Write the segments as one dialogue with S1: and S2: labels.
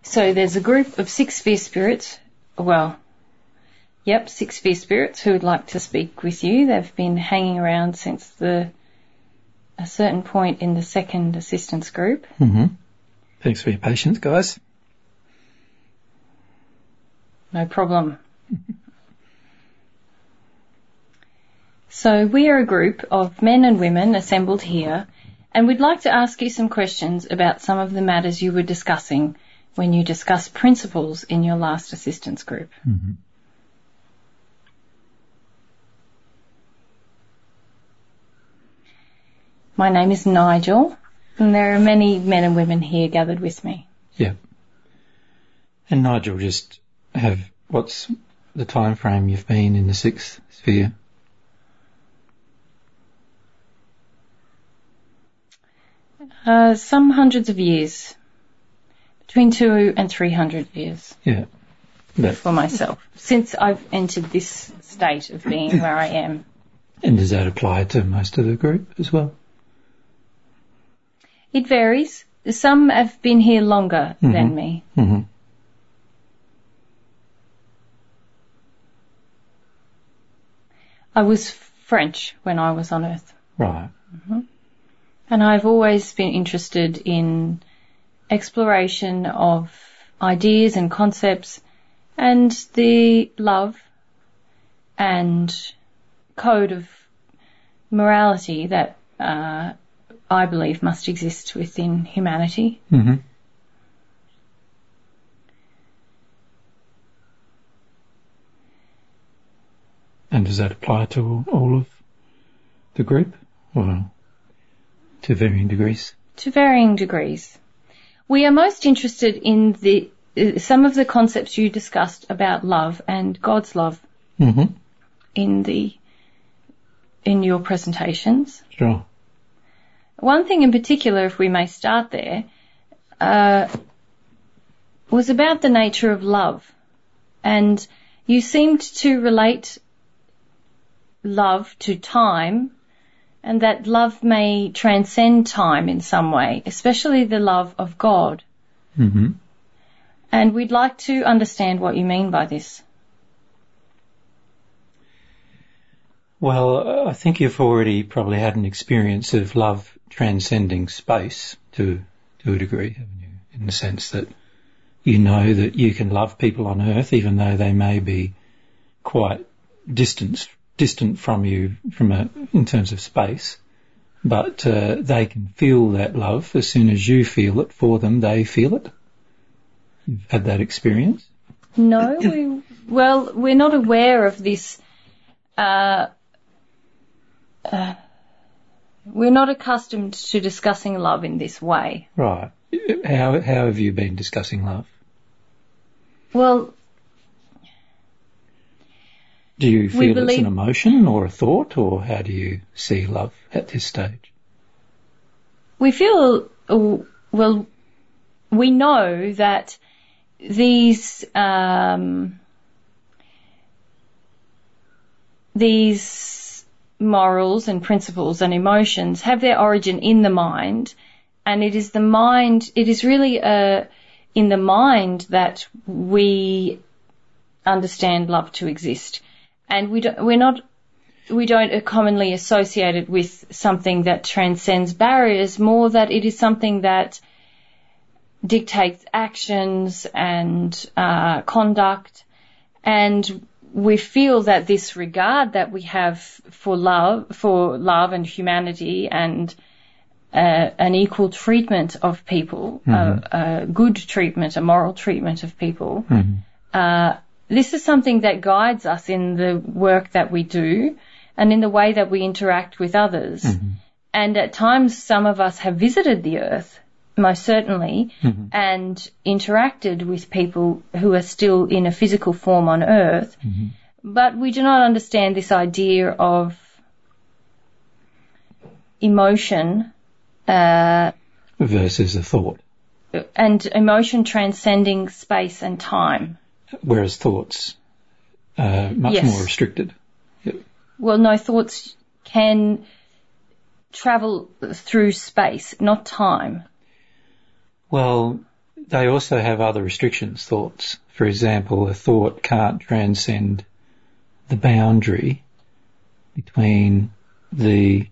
S1: So there's a group of 6 sphere spirits, 6 sphere spirits who would like to speak with you. They've been hanging around since a certain point in the second assistance group.
S2: Mm-hmm. Thanks for your patience, guys.
S1: No problem. So we are a group of men and women assembled here, and we'd like to ask you some questions about some of the matters you were discussing when you discussed principles in your last assistance group.
S2: Mm-hmm.
S1: My name is Nigel, and there are many men and women here gathered with me.
S2: Yeah. And Nigel, just what's the time frame you've been in the 6th sphere?
S1: Some hundreds of years, between 200 and 300 years.
S2: Yeah.
S1: For myself, since I've entered this state of being where I am.
S2: And does that apply to most of the group as well?
S1: It varies. Some have been here longer than me.
S2: Mm-hmm.
S1: I was French when I was on Earth.
S2: Right.
S1: Mm-hmm. And I've always been interested in exploration of ideas and concepts and the love and code of morality that I believe must exist within humanity.
S2: Mm-hmm. And does that apply to all of the group, or to varying degrees?
S1: To varying degrees. We are most interested in some of the concepts you discussed about love and God's love in your presentations.
S2: Sure.
S1: One thing in particular, if we may start there, was about the nature of love. And you seemed to relate love to time, and that love may transcend time in some way, especially the love of God.
S2: Mm-hmm.
S1: And we'd like to understand what you mean by this.
S2: Well, I think you've already probably had an experience of love transcending space to a degree, haven't you? In the sense that you know that you can love people on Earth even though they may be quite distant from you in terms of space, but they can feel that love as soon as you feel it for them. They feel it. You've had that experience?
S1: No, we're not aware of this. We're not accustomed to discussing love in this way.
S2: Right. How have you been discussing love?
S1: Well,
S2: do you feel it's an emotion or a thought, or how do you see love at this stage?
S1: We feel, we know that these morals and principles and emotions have their origin in the mind, and it is really in the mind that we understand love to exist. And we don't commonly associate it with something that transcends barriers, more that it is something that dictates actions and conduct. And we feel that this regard that we have for love and humanity and an equal treatment of people, a good treatment, a moral treatment of people, this is something that guides us in the work that we do and in the way that we interact with others. And at times some of us have visited the Earth, most certainly, and interacted with people who are still in a physical form on Earth. But we do not understand this idea of emotion
S2: versus a thought.
S1: And emotion transcending space and time.
S2: Whereas thoughts are much more restricted. Yep.
S1: Well, no, thoughts can travel through space, not time.
S2: Well, they also have other restrictions, thoughts. For example, a thought can't transcend the boundary between the,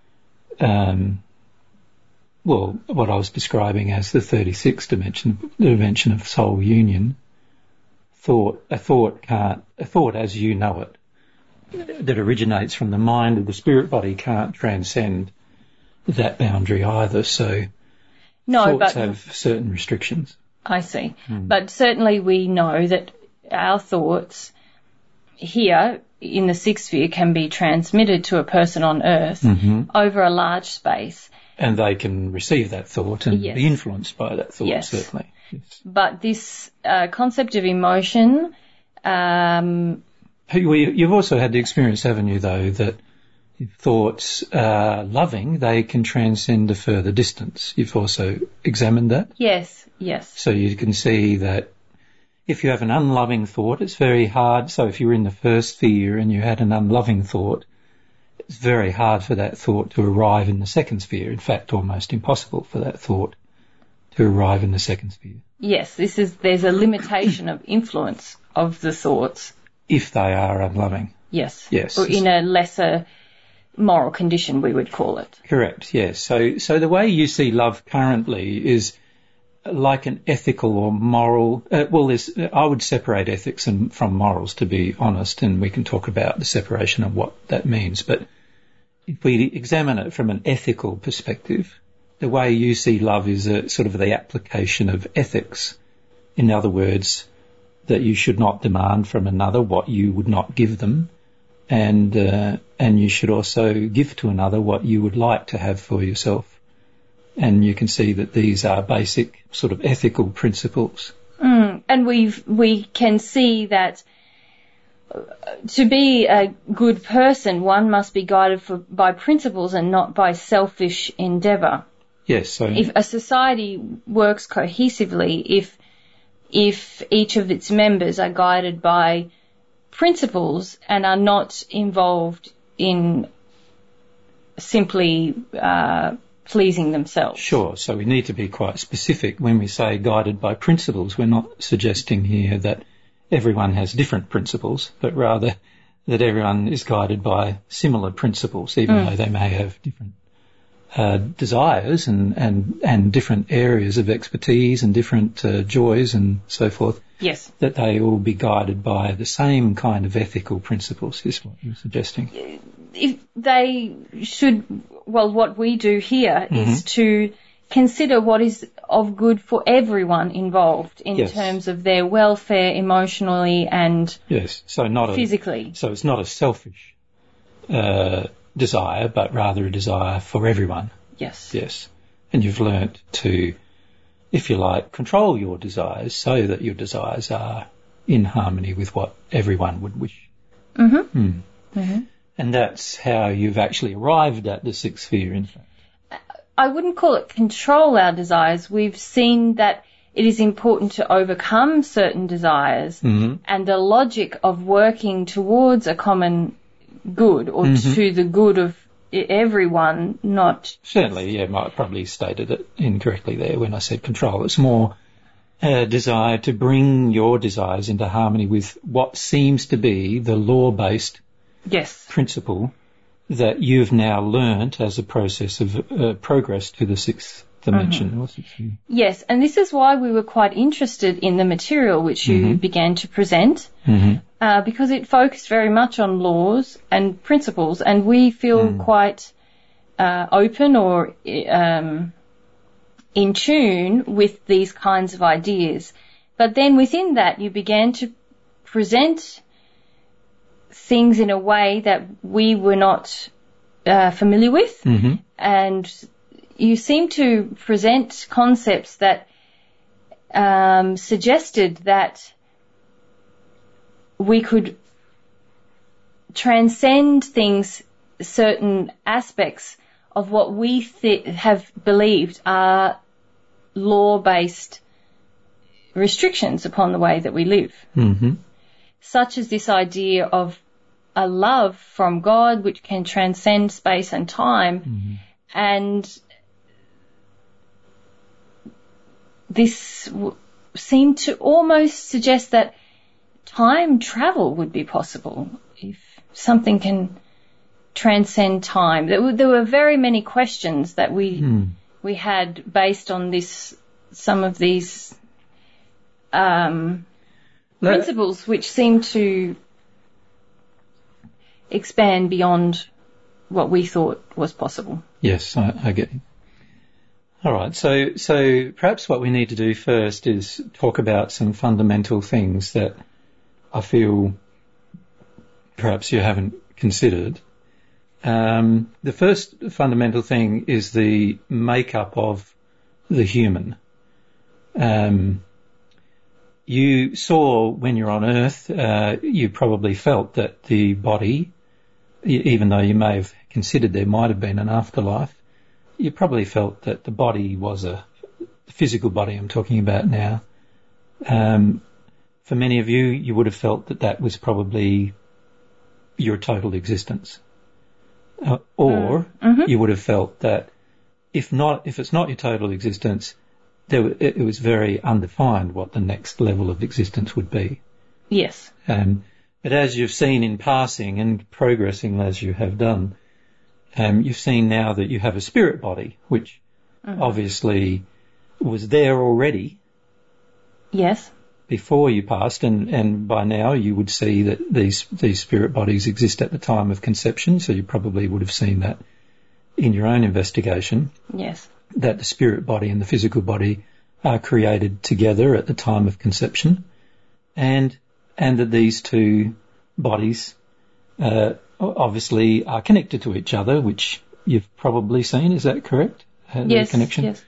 S2: what I was describing as the 36th dimension, the dimension of soul union. A thought as you know it, that originates from the mind of the spirit body, can't transcend that boundary either. So thoughts have certain restrictions.
S1: I see. But certainly we know that our thoughts here in the sixth sphere can be transmitted to a person on Earth over a large space.
S2: And they can receive that thought and be influenced by that thought, certainly. Yes.
S1: But this concept of emotion...
S2: You've also had the experience, haven't you, though, that if thoughts are loving, they can transcend a further distance. You've also examined that?
S1: Yes.
S2: So you can see that if you have an unloving thought, it's very hard. So if you were in the first sphere and you had an unloving thought, it's very hard for that thought to arrive in the second sphere. In fact, almost impossible for that thought to arrive in the second sphere.
S1: Yes, there's a limitation of influence of the thoughts.
S2: If they are unloving.
S1: Yes.
S2: Yes.
S1: Or in a lesser moral condition, we would call it.
S2: Correct, yes. So the way you see love currently is like an ethical or moral, I would separate ethics from morals, to be honest, and we can talk about the separation of what that means. But if we examine it from an ethical perspective, the way you see love is a sort of the application of ethics. In other words, that you should not demand from another what you would not give them, and you should also give to another what you would like to have for yourself. And you can see that these are basic sort of ethical principles.
S1: And we can see that to be a good person, one must be guided by principles and not by selfish endeavour.
S2: Yes. So
S1: if a society works cohesively, if each of its members are guided by principles and are not involved in simply pleasing themselves.
S2: Sure. So we need to be quite specific when we say guided by principles. We're not suggesting here that everyone has different principles, but rather that everyone is guided by similar principles, even though they may have different desires and different areas of expertise and different joys and so forth.
S1: Yes.
S2: That they all be guided by the same kind of ethical principles is what you're suggesting.
S1: If they should, what we do here is to consider what is of good for everyone involved in terms of their welfare emotionally and physically.
S2: So it's not a selfish desire, but rather a desire for everyone.
S1: Yes.
S2: And you've learnt to, if you like, control your desires so that your desires are in harmony with what everyone would wish. And that's how you've actually arrived at the sixth sphere, in fact.
S1: I wouldn't call it control our desires. We've seen that it is important to overcome certain desires and the logic of working towards a common good or to the good of everyone, not...
S2: Certainly, I might have probably stated it incorrectly there when I said control. It's more a desire to bring your desires into harmony with what seems to be the law-based principle that you've now learnt as a process of progress to the sixth dimension.
S1: Yes, and this is why we were quite interested in the material which you began to present, because it focused very much on laws and principles, and we feel quite open or in tune with these kinds of ideas. But then within that you began to present things in a way that we were not familiar with, and you seem to present concepts that suggested that we could transcend things, certain aspects of what we have believed are law-based restrictions upon the way that we live. Such as this idea of a love from God which can transcend space and time, and this seemed to almost suggest that time travel would be possible if something can transcend time. There were very many questions that we had based on some of these principles, which seem to expand beyond what we thought was possible.
S2: Yes, I get it. All right, so perhaps what we need to do first is talk about some fundamental things that I feel perhaps you haven't considered. The first fundamental thing is the makeup of the human. You saw when you're on Earth, you probably felt that the body, even though you may have considered there might have been an afterlife, you probably felt that the body was the physical body I'm talking about now. For many of you, you would have felt that was probably your total existence. Or you would have felt that if it's not your total existence, it was very undefined what the next level of existence would be.
S1: Yes.
S2: But as you've seen in passing and progressing as you have done, you've seen now that you have a spirit body, which obviously was there already.
S1: Yes.
S2: Before you passed, and by now you would see that these spirit bodies exist at the time of conception, so you probably would have seen that in your own investigation.
S1: Yes.
S2: That the spirit body and the physical body are created together at the time of conception, and that these two bodies obviously are connected to each other, which you've probably seen. Is that correct?
S1: Yes.
S2: The connection?
S1: Yes.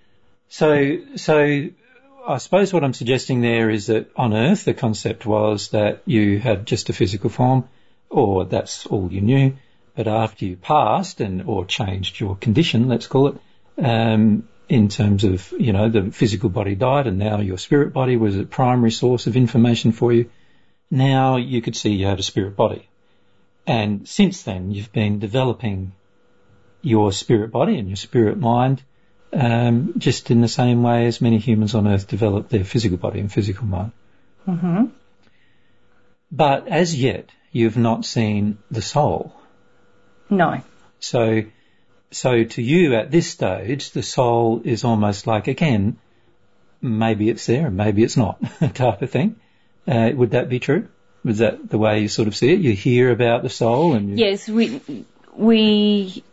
S2: So I suppose what I'm suggesting there is that on Earth the concept was that you had just a physical form, or that's all you knew. But after you passed or changed your condition, let's call it, in terms of, the physical body died and now your spirit body was a primary source of information for you. Now you could see you had a spirit body. And since then you've been developing your spirit body and your spirit mind, just in the same way as many humans on Earth develop their physical body and physical mind.
S1: Mm-hmm.
S2: But as yet, you've not seen the soul. No. So to you at this stage, the soul is almost like, again, maybe it's there and maybe it's not type of thing. Would that be true? Was that the way you sort of see it? You hear about the soul and
S1: yes, we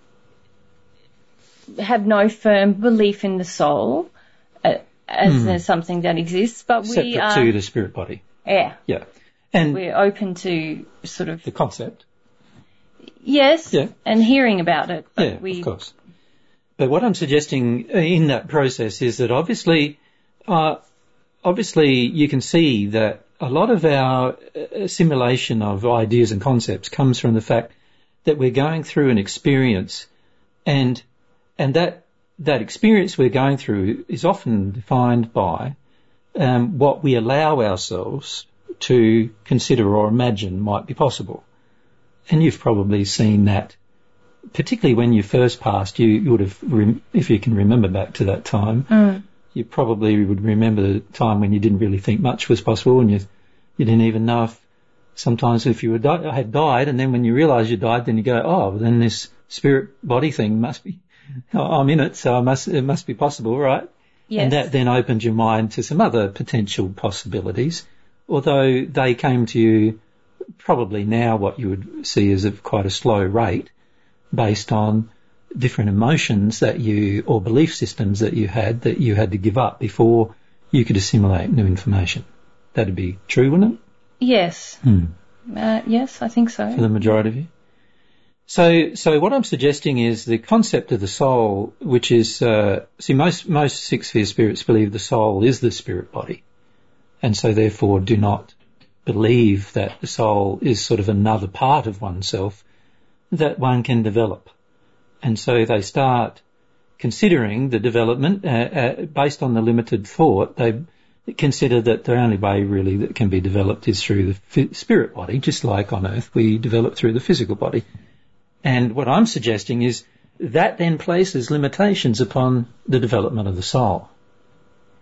S1: have no firm belief in the soul as something that exists, but we are
S2: separate to the spirit body.
S1: Yeah.
S2: Yeah. And
S1: we're open to sort of
S2: the concept.
S1: Yes. Yeah. And hearing about it. But
S2: of course. But what I'm suggesting in that process is that obviously you can see that a lot of our assimilation of ideas and concepts comes from the fact that we're going through an experience, and that experience we're going through is often defined by what we allow ourselves to consider or imagine might be possible. And you've probably seen that, particularly when you first passed, you would have, if you can remember back to that time, you probably would remember the time when you didn't really think much was possible, and you didn't even know if sometimes if you had died, and then when you realise you died, then you go, oh, then this spirit body thing must be, I'm in it, so it must be possible, right? Yes. And that then opened your mind to some other potential possibilities, although they came to you probably now what you would see as quite a slow rate based on different emotions or belief systems that you had to give up before you could assimilate new information. That'd be true, wouldn't it?
S1: Yes. Yes, I think so.
S2: For the majority of you. So what I'm suggesting is the concept of the soul, which is, most six-sphere spirits believe the soul is the spirit body, and so therefore do not believe that the soul is sort of another part of oneself that one can develop. And so they start considering the development based on the limited thought. They consider that the only way really that can be developed is through the spirit body, just like on Earth we develop through the physical body. And what I'm suggesting is that then places limitations upon the development of the soul.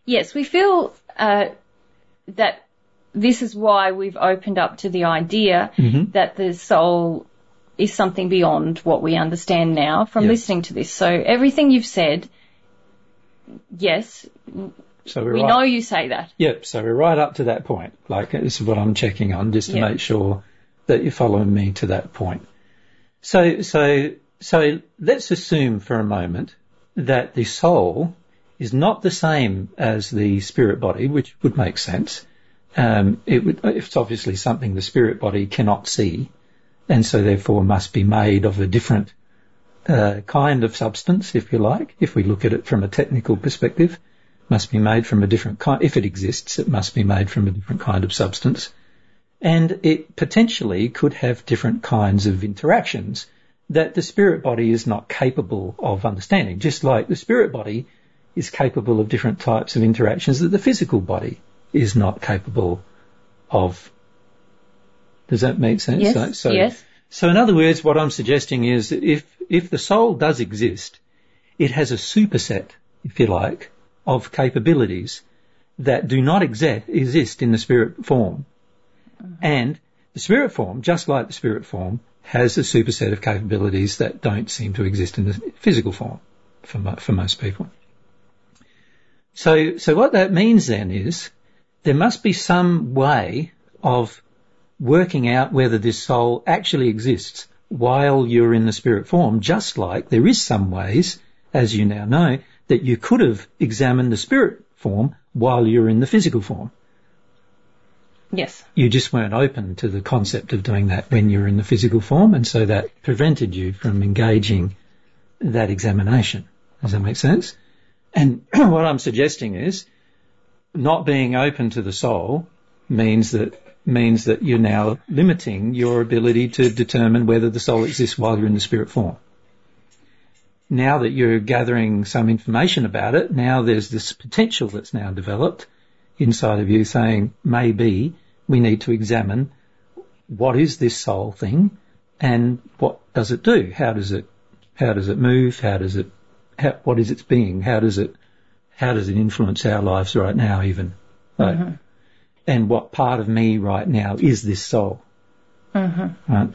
S1: Yes, we feel that this is why we've opened up to the idea that the soul is something beyond what we understand now from listening to this. So everything you've said, yes,
S2: so
S1: we know you say that.
S2: Yep, so we're right up to that point. Like, this is what I'm checking on, just to make sure that you're following me to that point. So let's assume for a moment that the soul is not the same as the spirit body, which would make sense. It's obviously something the spirit body cannot see, and so therefore must be made of a different kind of substance, if you like. If we look at it from a technical perspective, must be made from a different kind. If it exists, it must be made from a different kind of substance. And it potentially could have different kinds of interactions that the spirit body is not capable of understanding, just like the spirit body is capable of different types of interactions that the physical body is not capable of. Does that make sense?
S1: Yes, yes.
S2: So in other words, what I'm suggesting is that if the soul does exist, it has a superset, if you like, of capabilities that do not exist in the spirit form. And the spirit form, just like the spirit form, has a superset of capabilities that don't seem to exist in the physical form for most people. So what that means then is there must be some way of working out whether this soul actually exists while you're in the spirit form, just like there is some ways, as you now know, that you could have examined the spirit form while you're in the physical form.
S1: Yes.
S2: You just weren't open to the concept of doing that when you're in the physical form, and so that prevented you from engaging that examination. Does that make sense? And what I'm suggesting is not being open to the soul means that you're now limiting your ability to determine whether the soul exists while you're in the spirit form. Now that you're gathering some information about it, now there's this potential that's now developed inside of you saying, maybe we need to examine what is this soul thing and what does it do? How does it move? What is its being? How does it influence our lives right now even? Right? And what part of me right now is this soul? Right?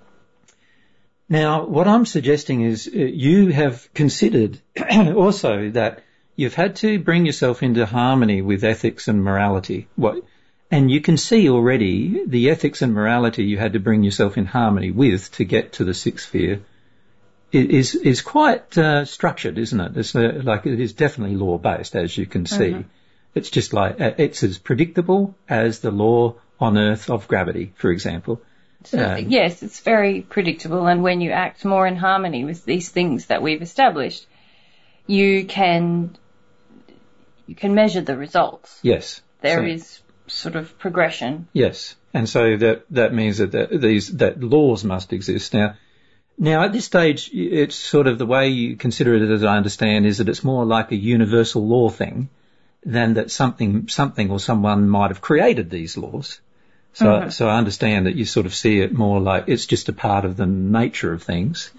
S2: Now, what I'm suggesting is you have considered also that you've had to bring yourself into harmony with ethics and morality. And you can see already the ethics and morality you had to bring yourself in harmony with to get to the sixth sphere is quite structured, isn't it? It's it is definitely law-based, as you can see. It's just like it's as predictable as the law on Earth of gravity, for example.
S1: Yes, it's very predictable, and when you act more in harmony with these things that we've established, you can measure the results.
S2: Yes.
S1: There is sort of progression.
S2: Yes. And so that means that laws must exist. Now at this stage, it's sort of the way you consider it, as I understand, is that it's more like a universal law thing than that something or someone might have created these laws. So I understand that you sort of see it more like it's just a part of the nature of things.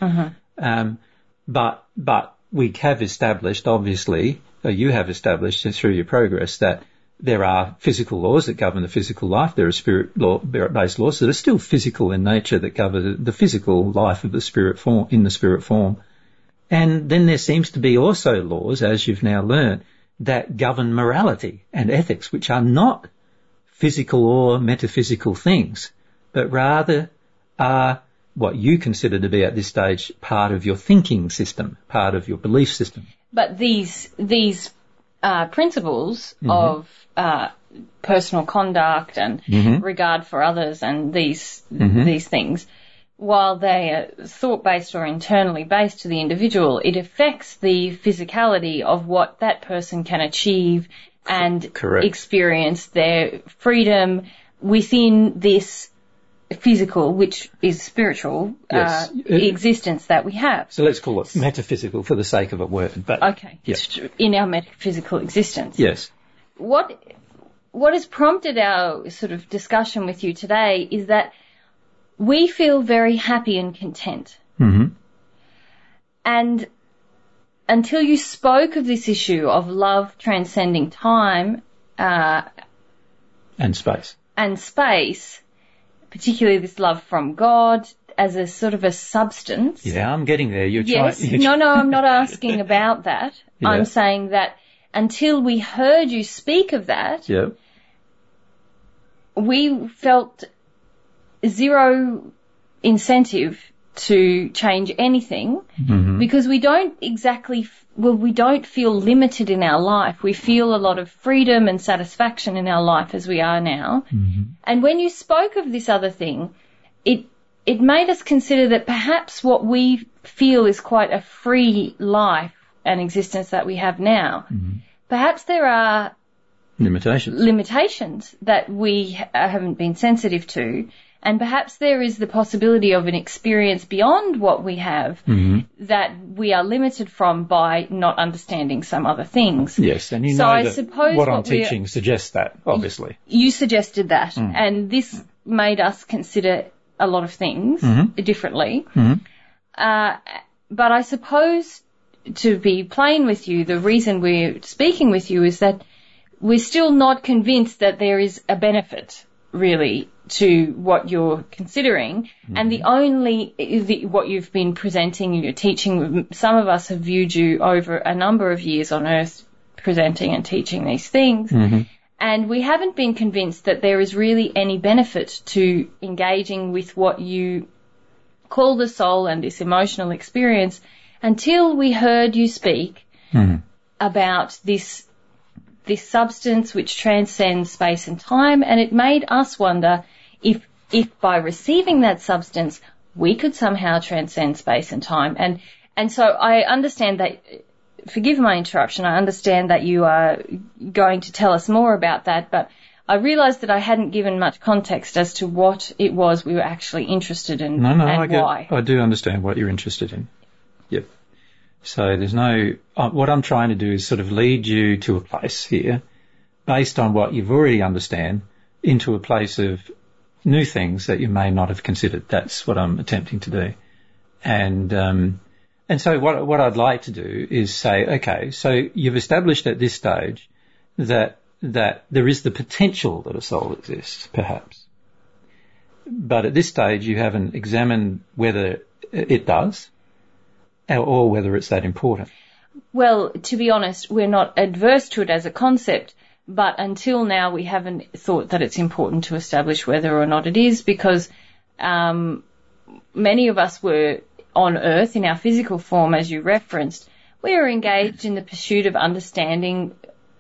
S2: But we have established, obviously, you have established through your progress that there are physical laws that govern the physical life. There are spirit-based laws that are still physical in nature that govern the physical life of the spirit form, in the spirit form. And then there seems to be also laws, as you've now learned, that govern morality and ethics, which are not physical or metaphysical things, but rather are what you consider to be at this stage part of your thinking system, part of your belief system.
S1: But these principles of personal conduct and regard for others and these things, while they are thought-based or internally based to the individual, it affects the physicality of what that person can achieve and experience their freedom within this physical, which is spiritual, existence that we have.
S2: So let's call it metaphysical for the sake of a word. But
S1: okay, in our metaphysical existence.
S2: Yes.
S1: What has prompted our sort of discussion with you today is that we feel very happy and content. And until you spoke of this issue of love transcending time
S2: and space,
S1: particularly this love from God as a sort of a substance.
S2: Yeah, I'm getting there.
S1: Yes. No, I'm not asking about that. Yeah. I'm saying that until we heard you speak of that,
S2: yeah,
S1: we felt zero incentive to change anything because we don't feel limited in our life. We feel a lot of freedom and satisfaction in our life as we are now. And when you spoke of this other thing, it made us consider that perhaps what we feel is quite a free life and existence that we have now. Perhaps there are limitations that we haven't been sensitive to, and perhaps there is the possibility of an experience beyond what we have that we are limited from by not understanding some other things.
S2: Yes, and what I'm teaching suggests that, obviously.
S1: You suggested that, and this made us consider a lot of things differently. But I suppose, to be plain with you, the reason we're speaking with you is that we're still not convinced that there is a benefit, really, to what you're considering. And what you've been presenting, you're teaching, some of us have viewed you over a number of years on earth presenting and teaching these things. And we haven't been convinced that there is really any benefit to engaging with what you call the soul and this emotional experience until we heard you speak about this substance which transcends space and time. And it made us wonder if by receiving that substance we could somehow transcend space and time. And so I understand that, forgive my interruption, I understand that you are going to tell us more about that, but I realised that I hadn't given much context as to what it was we were actually interested in why.
S2: I do understand what you're interested in. Yep. So what I'm trying to do is sort of lead you to a place here, based on what you've already understand, into a place of new things that you may not have considered. That's what I'm attempting to do. And so what I'd like to do is say, okay, so you've established at this stage that there is the potential that a soul exists, perhaps. But at this stage you haven't examined whether it does or whether it's that important.
S1: Well, to be honest, we're not adverse to it as a concept, but until now we haven't thought that it's important to establish whether or not it is, because many of us were on earth in our physical form, as you referenced. We were engaged in the pursuit of understanding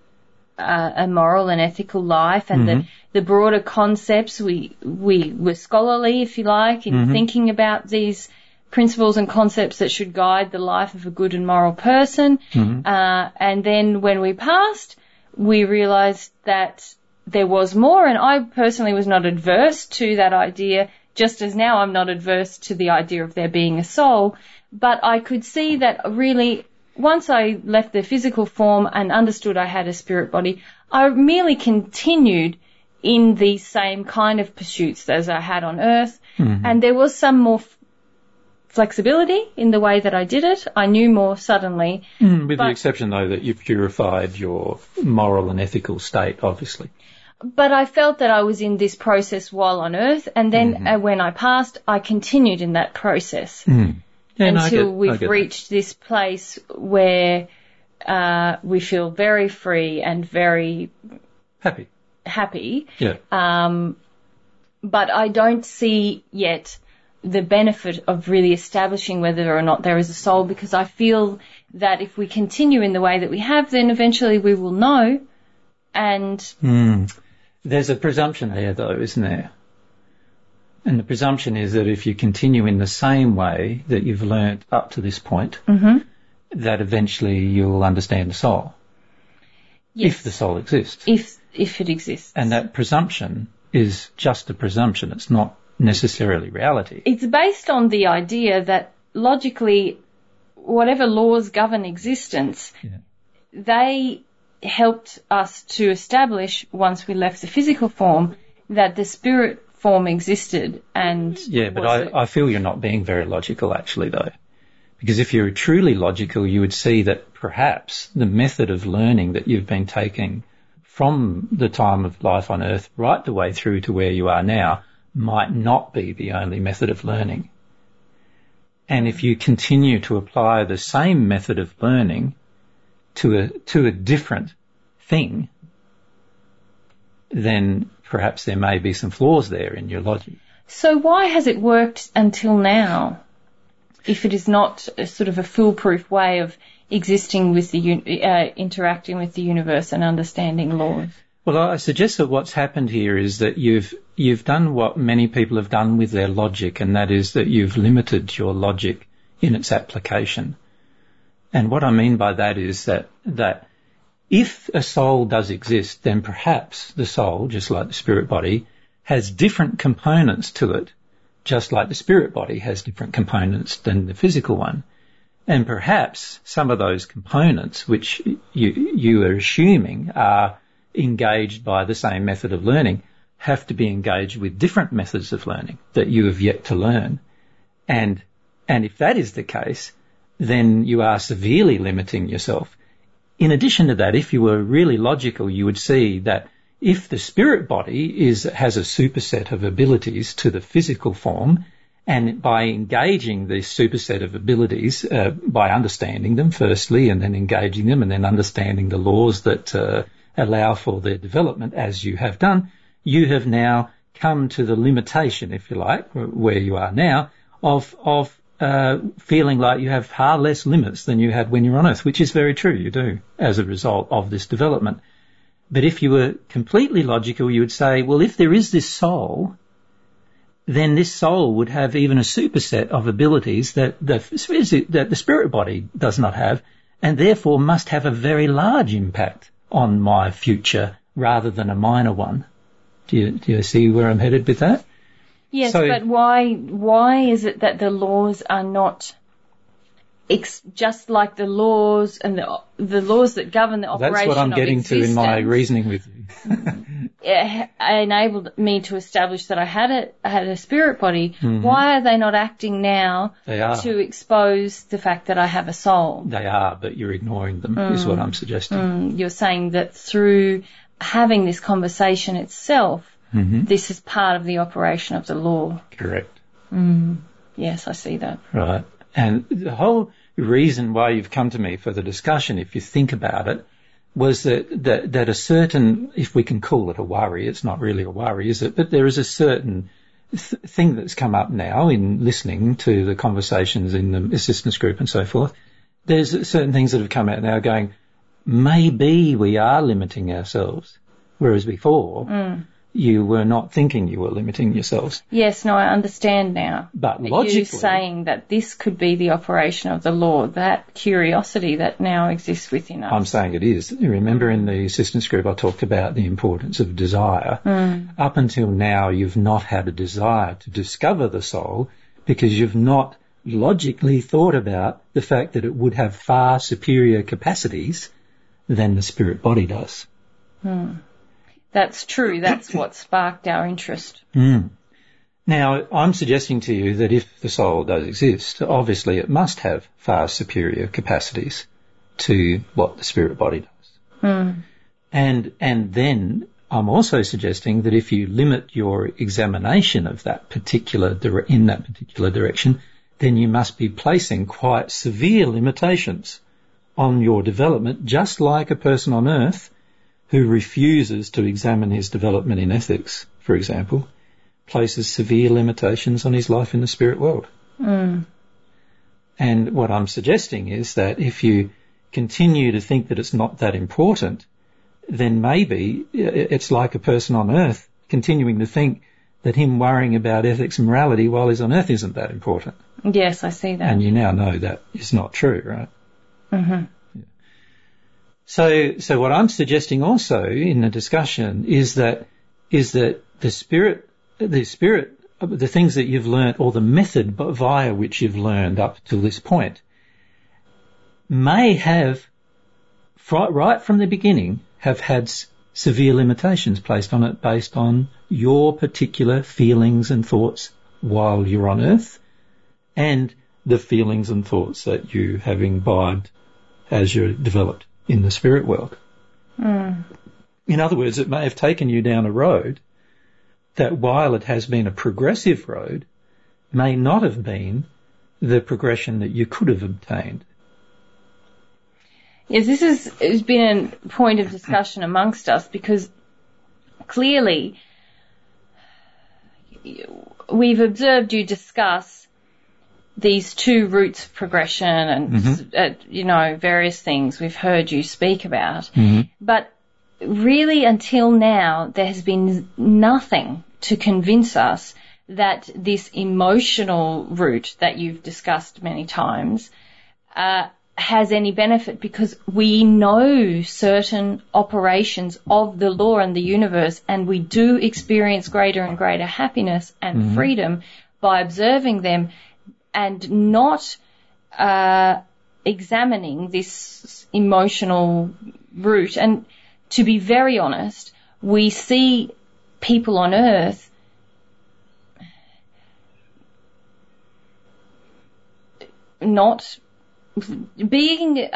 S1: a moral and ethical life and the broader concepts. We were scholarly, if you like, in thinking about these principles and concepts that should guide the life of a good and moral person. And then when we passed, we realised that there was more, and I personally was not adverse to that idea, just as now I'm not adverse to the idea of there being a soul. But I could see that really, once I left the physical form and understood I had a spirit body, I merely continued in these same kind of pursuits as I had on earth. And there was some more flexibility in the way that I did it. I knew more suddenly.
S2: With the exception, though, that you've purified your moral and ethical state, obviously.
S1: But I felt that I was in this process while on earth, and then when I passed, I continued in that process until we've reached this place where we feel very free and very happy.
S2: Yeah.
S1: But I don't see yet the benefit of really establishing whether or not there is a soul, because I feel that if we continue in the way that we have, then eventually we will know. And
S2: there's a presumption there, though, isn't there? And the presumption is that if you continue in the same way that you've learnt up to this point, that eventually you'll understand the soul.
S1: Yes.
S2: If the soul exists.
S1: If it exists.
S2: And that presumption is just a presumption. It's not necessarily reality.
S1: It's based on the idea that logically, whatever laws govern existence, they helped us to establish, once we left the physical form, that the spirit form existed. And
S2: but I feel you're not being very logical, actually, though, Because if you're truly logical, you would see that perhaps the method of learning that you've been taking from the time of life on earth right the way through to where you are now might not be the only method of learning. And if you continue to apply the same method of learning to a different thing, then perhaps there may be some flaws there in your logic.
S1: So why has it worked until now, if it is not a sort of a foolproof way of existing with the interacting with the universe and understanding laws?
S2: Well, I suggest that what's happened here is that you've done what many people have done with their logic, and that is that you've limited your logic in its application. And what I mean by that is that if a soul does exist, then perhaps the soul, just like the spirit body, has different components to it, just like the spirit body has different components than the physical one. And perhaps some of those components, which you are assuming are engaged by the same method of learning, have to be engaged with different methods of learning that you have yet to learn. And if that is the case, then you are severely limiting yourself. In addition to that, if you were really logical, you would see that if the spirit body has a superset of abilities to the physical form, and by engaging this superset of abilities, by understanding them firstly, and then engaging them, and then understanding the laws that allow for their development, as you have done, you have now come to the limitation, if you like, where you are now, of feeling like you have far less limits than you had when you were on Earth, which is very true, you do, as a result of this development. But if you were completely logical, you would say, well, if there is this soul, then this soul would have even a superset of abilities that the spirit body does not have, and therefore must have a very large impact on my future rather than a minor one. Do you see where I'm headed with that?
S1: Yes, but why is it that the laws are not just like the laws and the laws that govern the operation of existence?
S2: That's what I'm getting to in my reasoning with you.
S1: Enabled me to establish that I had a spirit body. Mm-hmm. Why are they not acting now to expose the fact that I have a soul?
S2: They are, but you're ignoring them, is what I'm suggesting.
S1: You're saying that through having this conversation itself, this is part of the operation of the law.
S2: Correct.
S1: Yes, I see that.
S2: Right. And the whole reason why you've come to me for the discussion, if you think about it, was that a certain, if we can call it a worry, it's not really a worry, is it? But there is a certain thing that's come up now in listening to the conversations in the assistance group and so forth. There's certain things that have come out now going, maybe we are limiting ourselves, whereas before you were not thinking you were limiting yourselves.
S1: Yes, no, I understand now.
S2: But logically,
S1: you're saying that this could be the operation of the law, that curiosity that now exists within us.
S2: I'm saying it is. Remember in the assistance group I talked about the importance of desire. Up until now you've not had a desire to discover the soul because you've not logically thought about the fact that it would have far superior capacities than the spirit body does.
S1: That's true. That's what sparked our interest.
S2: Now, I'm suggesting to you that if the soul does exist, obviously it must have far superior capacities to what the spirit body does. And then I'm also suggesting that if you limit your examination of that in that particular direction, then you must be placing quite severe limitations on your development, just like a person on Earth who refuses to examine his development in ethics, for example, places severe limitations on his life in the spirit world. And what I'm suggesting is that if you continue to think that it's not that important, then maybe it's like a person on Earth continuing to think that him worrying about ethics and morality while he's on Earth isn't that important.
S1: Yes, I see that.
S2: And you now know that is not true, right? So what I'm suggesting also in the discussion is that the things that you've learnt, or the method via which you've learned up to this point, may have, right from the beginning, have had severe limitations placed on it based on your particular feelings and thoughts while you're on Earth, and the feelings and thoughts that you have imbibed as you're developed in the spirit world.
S1: Mm.
S2: In other words, it may have taken you down a road that, while it has been a progressive road, may not have been the progression that you could have obtained.
S1: Yes, this has been a point of discussion amongst us, because clearly we've observed you discuss these two routes of progression and, various things we've heard you speak about.
S2: Mm-hmm.
S1: But really, until now, there has been nothing to convince us that this emotional route that you've discussed many times has any benefit, because we know certain operations of the law and the universe, and we do experience greater and greater happiness and freedom by observing them and not examining this emotional route. And to be very honest, we see people on earth not being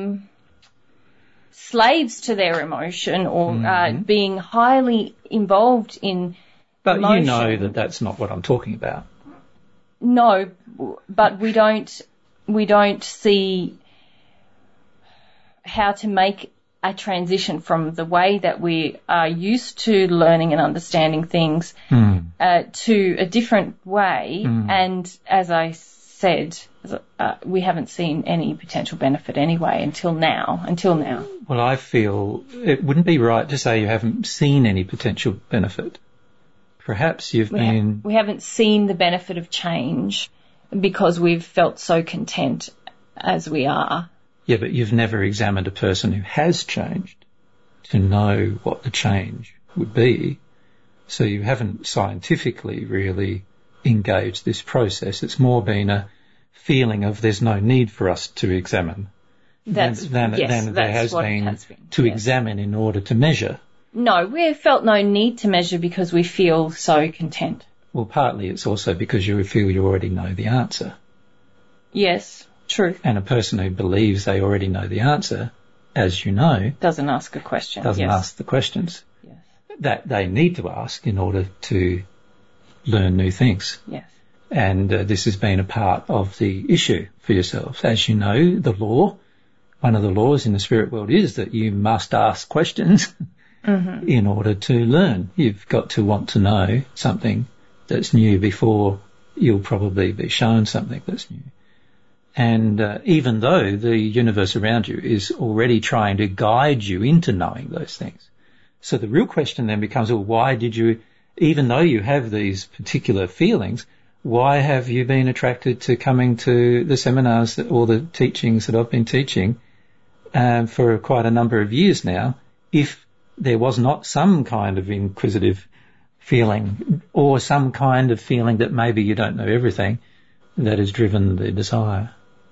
S1: slaves to their emotion or being highly involved in
S2: But
S1: emotion.
S2: you know that that's not what I'm talking about.
S1: No, but we don't see how to make a transition from the way that we are used to learning and understanding things to a different way. And as I said, we haven't seen any potential benefit anyway until now.
S2: Well, I feel it wouldn't be right to say you haven't seen any potential benefit. Perhaps we
S1: haven't seen the benefit of change because we've felt so content as we are.
S2: Yeah, but you've never examined a person who has changed to know what the change would be. So you haven't scientifically really engaged this process. It's more been a feeling of there's no need for us to examine than there has been to examine in order to measure.
S1: No, we have felt no need to measure because we feel so content.
S2: Well, partly it's also because you feel you already know the answer.
S1: Yes, true.
S2: And a person who believes they already know the answer, as you know,
S1: doesn't ask a question.
S2: Doesn't ask the questions that they need to ask in order to learn new things.
S1: Yes.
S2: And this has been a part of the issue for yourselves. As you know, the law, one of the laws in the spirit world is that you must ask questions in order to learn. You've got to want to know something that's new before you'll probably be shown something that's new. And even though the universe around you is already trying to guide you into knowing those things. So the real question then becomes, well, why did you, even though you have these particular feelings, why have you been attracted to coming to the seminars or the teachings that I've been teaching for quite a number of years now, if there was not some kind of inquisitive feeling or some kind of feeling that maybe you don't know everything that has driven the desire?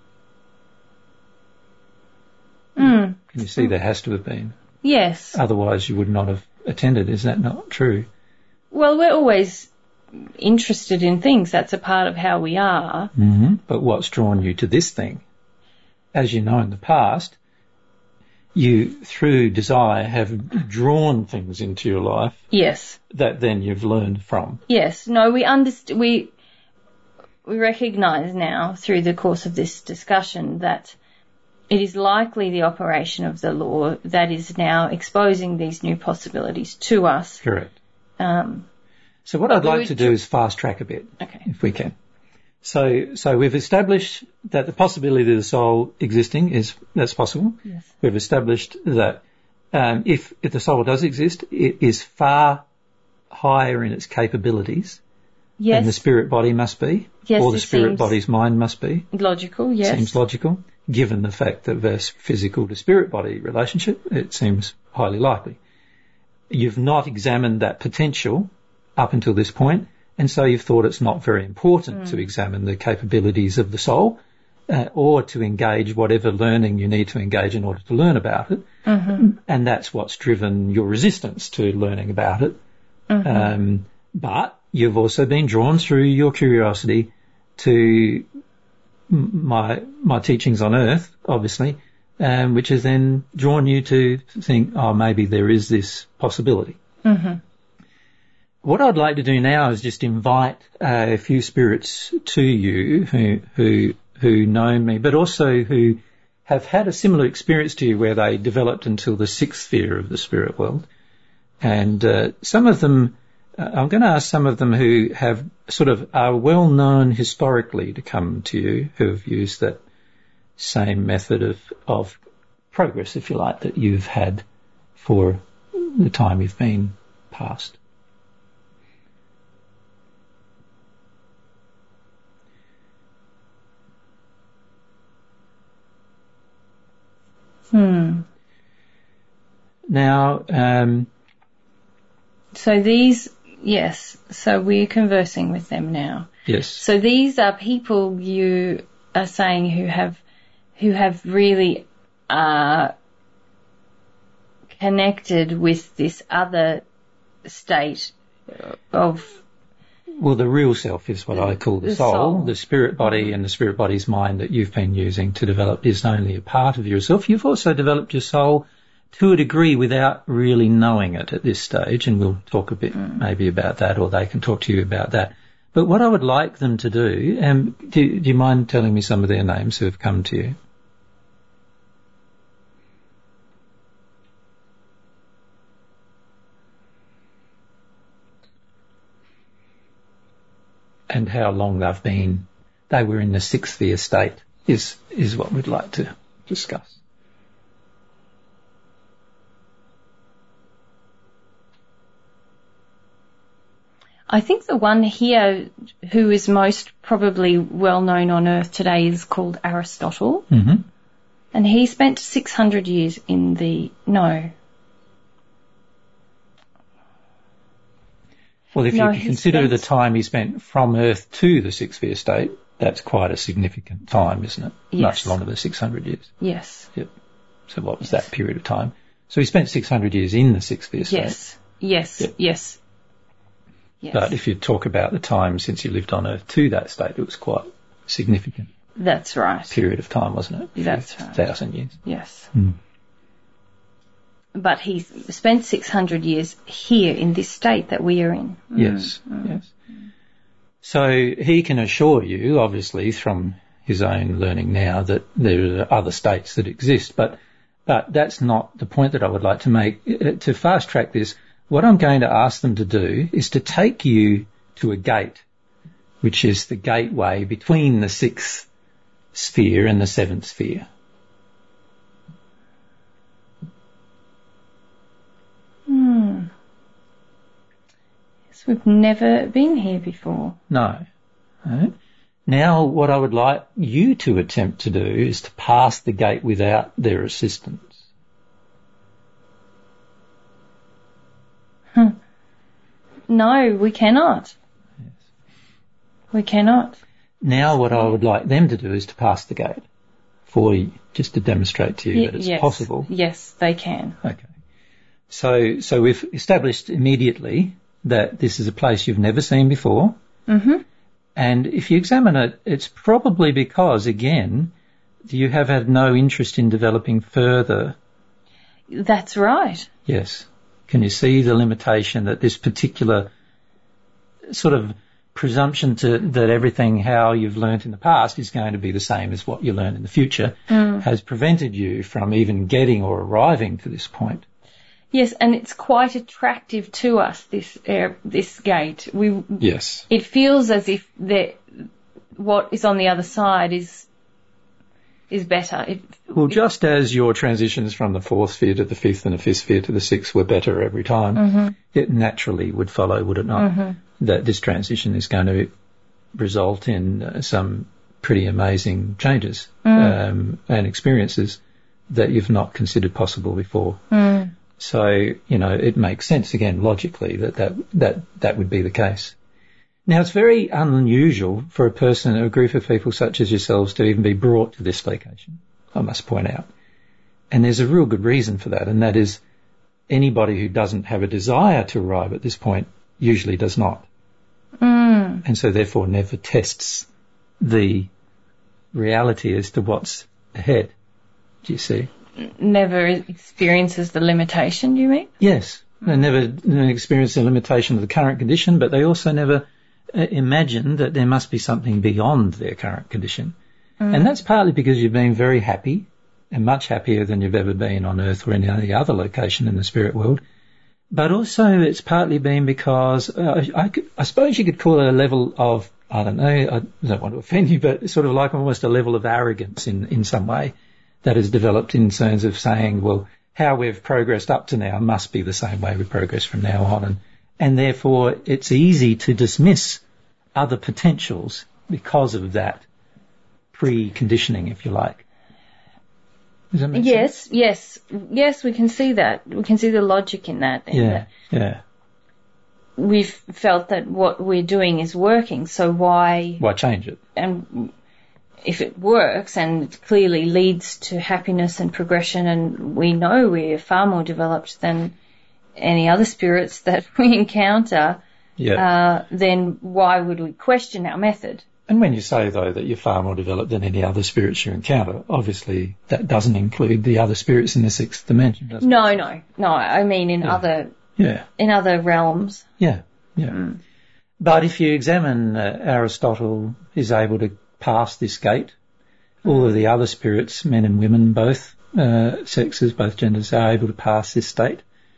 S2: Can you see there has to have been?
S1: Yes.
S2: Otherwise you would not have attended. Is that not true?
S1: Well, we're always interested in things. That's a part of how we are.
S2: But what's drawn you to this thing? As you know, in the past, you, through desire, have drawn things into your life.
S1: Yes.
S2: That then you've learned from.
S1: Yes. No, we recognise now through the course of this discussion that it is likely the operation of the law that is now exposing these new possibilities to us.
S2: Correct. So what I'd like to do is fast track a bit, if we can. So we've established that the possibility of the soul existing that's possible.
S1: Yes.
S2: We've established that if the soul does exist, it is far higher in its capabilities than the spirit body must be, or the spirit body's mind must be.
S1: Logical, yes.
S2: Seems logical. Given the fact that there's physical to spirit body relationship, it seems highly likely. You've not examined that potential up until this point, and so you've thought it's not very important to examine the capabilities of the soul or to engage whatever learning you need to engage in order to learn about it. And that's what's driven your resistance to learning about it. But you've also been drawn through your curiosity to my teachings on earth, obviously, which has then drawn you to think, oh, maybe there is this possibility.
S1: Mm-hmm.
S2: What I'd like to do now is just invite a few spirits to you who know me, but also who have had a similar experience to you where they developed until the sixth sphere of the spirit world. And some of them, I'm going to ask some of them who have sort of are well known historically to come to you, who have used that same method of progress, if you like, that you've had for the time you've been past. Now,
S1: so these, yes, so we're conversing with them now.
S2: Yes.
S1: So these are people you are saying who have really connected with this other state of...
S2: Well, the real self is what I call the soul. The spirit body and the spirit body's mind that you've been using to develop is only a part of yourself. You've also developed your soul to a degree without really knowing it at this stage, and we'll talk a bit maybe about that, or they can talk to you about that. But what I would like them to do, do you mind telling me some of their names who have come to you? And how long they were in the sixth sphere state is what we'd like to discuss.
S1: I think the one here who is most probably well known on Earth today is called Aristotle.
S2: Mm-hmm.
S1: And he spent 600 years in the... No.
S2: Well, if you consider the time he spent from Earth to the sixth sphere state, that's quite a significant time, isn't it?
S1: Yes.
S2: Much longer than 600 years.
S1: Yes.
S2: Yep. So what was that period of time? So he spent 600 years in the sixth sphere state.
S1: Yes. Yes. Yep. Yes. Yes.
S2: But if you talk about the time since you lived on Earth to that state, it was quite significant.
S1: That's right.
S2: Period of time, wasn't it?
S1: That's right.
S2: 1,000 years.
S1: Yes.
S2: Mm.
S1: But he spent 600 years here in this state that we are in.
S2: Yes, yes. So he can assure you, obviously, from his own learning now, that there are other states that exist. But that's not the point that I would like to make. To fast track this, what I'm going to ask them to do is to take you to a gate, which is the gateway between the sixth sphere and the seventh sphere.
S1: Yes, we've never been here before.
S2: No. Now what I would like you to attempt to do is to pass the gate without their assistance.
S1: No, we cannot.
S2: Yes.
S1: We cannot.
S2: Now what I would like them to do is to pass the gate for you, just to demonstrate to you that it's possible.
S1: Yes, they can.
S2: Okay. So we've established immediately that this is a place you've never seen before.
S1: Mm-hmm.
S2: And if you examine it, it's probably because, again, you have had no interest in developing further.
S1: That's right.
S2: Yes. Can you see the limitation that this particular sort of presumption that everything how you've learnt in the past is going to be the same as what you learn in the future has prevented you from even getting or arriving to this point?
S1: Yes, and it's quite attractive to us, this gate.
S2: Yes.
S1: It feels as if what is on the other side is better.
S2: Just as your transitions from the fourth sphere to the fifth and the fifth sphere to the sixth were better every time, it naturally would follow, would it not, that this transition is going to result in some pretty amazing changes and experiences that you've not considered possible before. So, it makes sense, again, logically, that would be the case. Now, it's very unusual for a group of people such as yourselves to even be brought to this location, I must point out. And there's a real good reason for that, and that is anybody who doesn't have a desire to arrive at this point usually does not. And so therefore never tests the reality as to what's ahead. Do you see?
S1: Never experiences the limitation, do you mean?
S2: Yes. They never experience the limitation of the current condition, but they also never imagine that there must be something beyond their current condition. And that's partly because you've been very happy, and much happier than you've ever been on Earth or any other location in the spirit world. But also it's partly been because I suppose you could call it a level of, I don't know, I don't want to offend you, but sort of like almost a level of arrogance in some way that has developed in terms of saying, well, how we've progressed up to now must be the same way we progress from now on. And therefore it's easy to dismiss other potentials because of that preconditioning, if you like. Does that make sense?
S1: Yes, we can see that. We can see the logic in that.
S2: Yeah.
S1: We've felt that what we're doing is working, so why
S2: change it?
S1: And if it works and it clearly leads to happiness and progression, and we know we're far more developed than any other spirits that we encounter, then why would we question our method?
S2: And when you say, though, that you're far more developed than any other spirits you encounter, obviously that doesn't include the other spirits in the sixth dimension, does it?
S1: No. I mean in other realms.
S2: Yeah. But if you examine Aristotle is able to pass this gate. All of the other spirits, men and women, both sexes, both genders, are able to pass this state.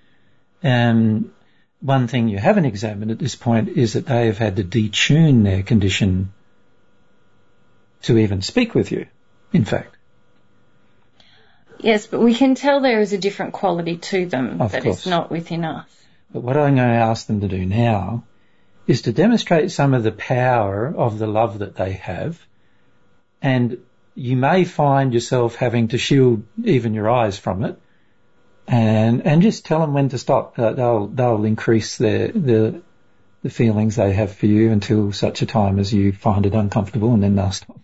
S2: One thing you haven't examined at this point is that they have had to detune their condition to even speak with you, in fact.
S1: Yes, but we can tell there is a different quality to them
S2: that
S1: is not within us.
S2: But what I'm going to ask them to do now is to demonstrate some of the power of the love that they have, and you may find yourself having to shield even your eyes from it, and just tell them when to stop. They'll increase the feelings they have for you until such a time as you find it uncomfortable, and then they'll stop.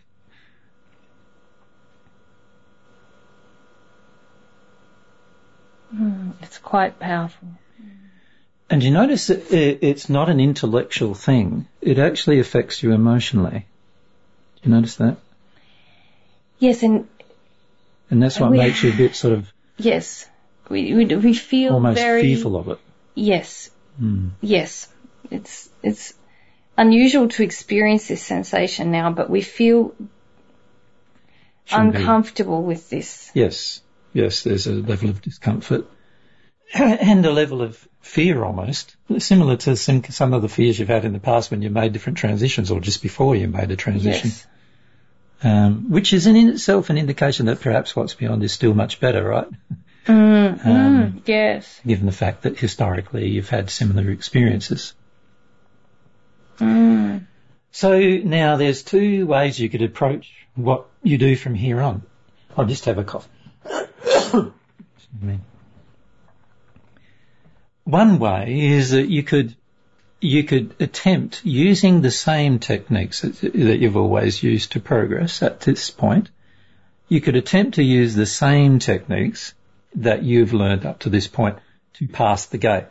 S1: It's quite powerful.
S2: And you notice that it's not an intellectual thing. It actually affects you emotionally. Do you notice that?
S1: Yes, and
S2: that's what makes you a bit sort of...
S1: Yes, we feel
S2: almost
S1: very...
S2: fearful of it.
S1: Yes, yes. It's unusual to experience this sensation now, but we feel uncomfortable with this.
S2: Yes, there's a level of discomfort and a level of fear almost, similar to some of the fears you've had in the past when you made different transitions or just before you made a transition.
S1: Yes.
S2: Which is in itself an indication that perhaps what's beyond is still much better, right?
S1: Yes.
S2: Given the fact that historically you've had similar experiences. So now there's two ways you could approach what you do from here on. I'll just have a cough. One way is that you could attempt using the same techniques that you've always used to progress at this point. You could attempt to use the same techniques that you've learned up to this point to pass the gate.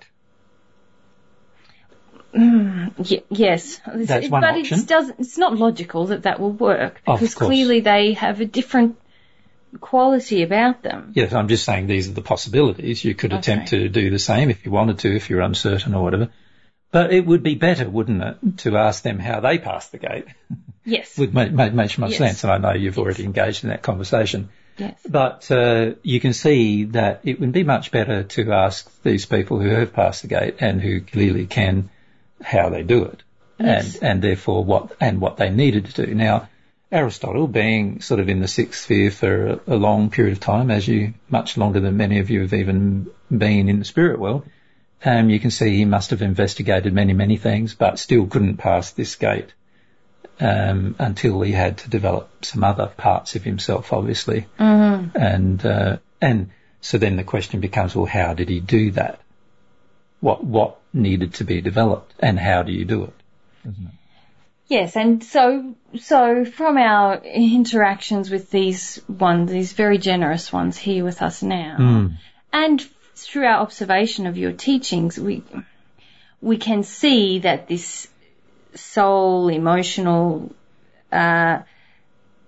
S1: Yes.
S2: That's one option.
S1: But it's not logical that will work, because
S2: of course.
S1: Clearly they have a different quality about them.
S2: Yes, I'm just saying these are the possibilities. You could attempt to do the same if you wanted to, if you're uncertain or whatever. But it would be better, wouldn't it, to ask them how they pass the gate?
S1: Yes.
S2: Would make much sense, and I know you've already engaged in that conversation.
S1: Yes.
S2: But you can see that it would be much better to ask these people who have passed the gate and who clearly can how they do it,
S1: yes.
S2: and therefore what they needed to do. Now, Aristotle, being sort of in the sixth sphere for a long period of time, much longer than many of you have even been in the spirit world, you can see he must have investigated many, many things, but still couldn't pass this gate until he had to develop some other parts of himself, obviously.
S1: Mm-hmm.
S2: And so then the question becomes, well, how did he do that? What needed to be developed, and how do you do it? Isn't it?
S1: Yes, and so from our interactions with these very generous ones here with us now, and through our observation of your teachings, we can see that this soul emotional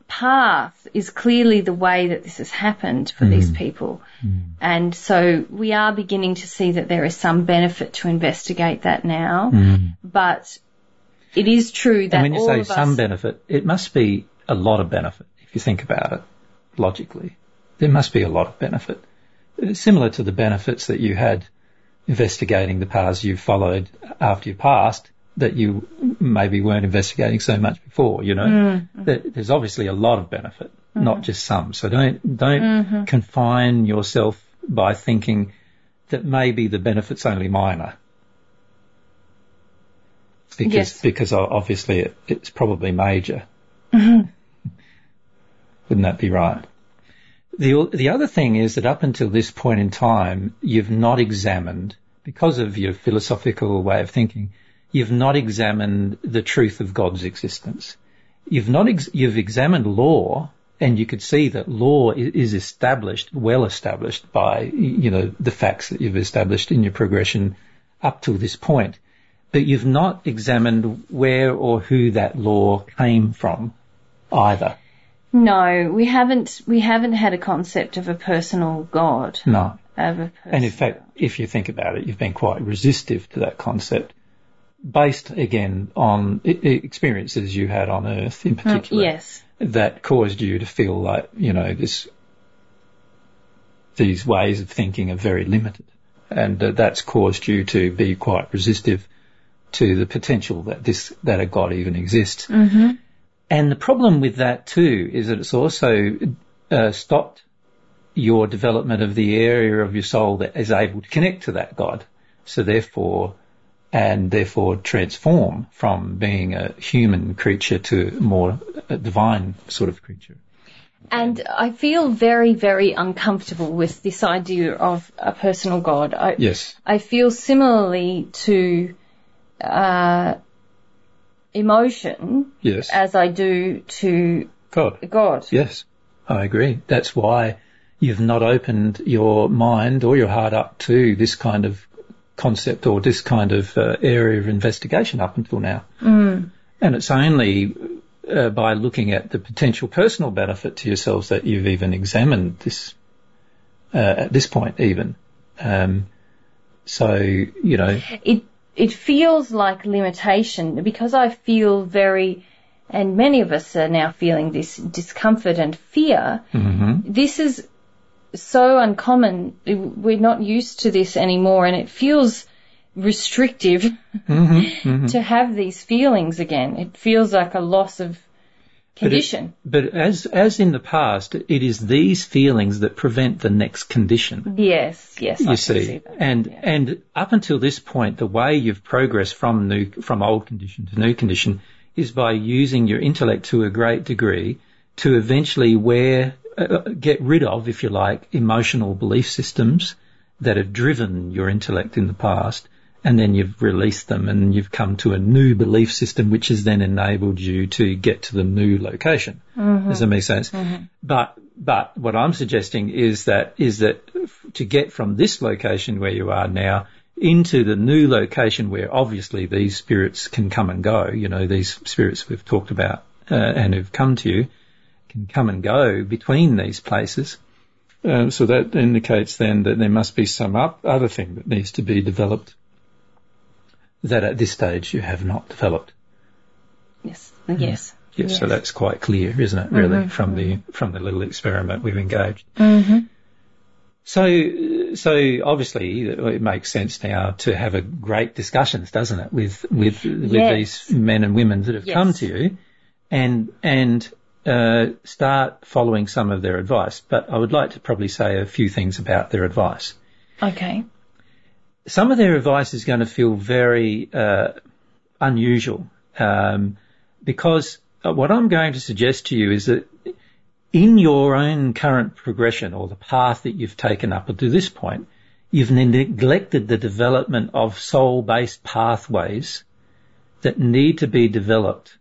S1: path is clearly the way that this has happened for these people. And so we are beginning to see that there is some benefit to investigate that now. But it is true that
S2: and when you
S1: all
S2: say
S1: of us...
S2: some benefit, it must be a lot of benefit if you think about it logically. There must be a lot of benefit. Similar to the benefits that you had investigating the paths you followed after you passed, that you maybe weren't investigating so much before, you know. There's obviously a lot of benefit, not just some. So don't confine yourself by thinking that maybe the benefit's only minor. Because obviously it's probably major. Wouldn't that be right? The other thing is that up until this point in time, you've not examined, because of your philosophical way of thinking, you've not examined the truth of God's existence. You've examined law, and you could see that law is established, well established by, you know, the facts that you've established in your progression up to this point. But you've not examined where or who that law came from either.
S1: No, we haven't had a concept of a personal God.
S2: No.
S1: And
S2: in fact, if you think about it, you've been quite resistive to that concept, based again on experiences you had on Earth in particular.
S1: Yes.
S2: That caused you to feel like, you know, these ways of thinking are very limited, and that's caused you to be quite resistive to the potential that a God even exists. And the problem with that too is that it's also stopped your development of the area of your soul that is able to connect to that God. So therefore transform from being a human creature to more a divine sort of creature.
S1: And I feel very, very uncomfortable with this idea of a personal God.
S2: Yes.
S1: I feel similarly to emotion,
S2: yes,
S1: as I do to God.
S2: Yes, I agree. That's why you've not opened your mind or your heart up to this kind of concept or this kind of area of investigation up until now. And it's only by looking at the potential personal benefit to yourselves that you've even examined this at this point even. So, you know...
S1: It feels like limitation because I feel and many of us are now feeling this discomfort and fear. This is so uncommon. We're not used to this anymore, and it feels restrictive to have these feelings again. It feels like a loss of condition.
S2: But as in the past, it is these feelings that prevent the next condition.
S1: Yes,
S2: you see that. And up until this point, the way you've progressed from old condition to new condition is by using your intellect to a great degree to eventually get rid of, if you like, emotional belief systems that have driven your intellect in the past. And then you've released them and you've come to a new belief system which has then enabled you to get to the new location. Does that make sense? But what I'm suggesting is that to get from this location where you are now into the new location where obviously these spirits can come and go, you know, these spirits we've talked about and who've come to you can come and go between these places. So that indicates then that there must be some other thing that needs to be developed that at this stage you have not developed.
S1: Yes.
S2: So that's quite clear, isn't it, really, from the little experiment we've engaged. So obviously it makes sense now to have a great discussions, doesn't it, with these men and women that have come to you and start following some of their advice. But I would like to probably say a few things about their advice.
S1: Okay.
S2: Some of their advice is going to feel very unusual because what I'm going to suggest to you is that in your own current progression or the path that you've taken up to this point, you've neglected the development of soul-based pathways that need to be developed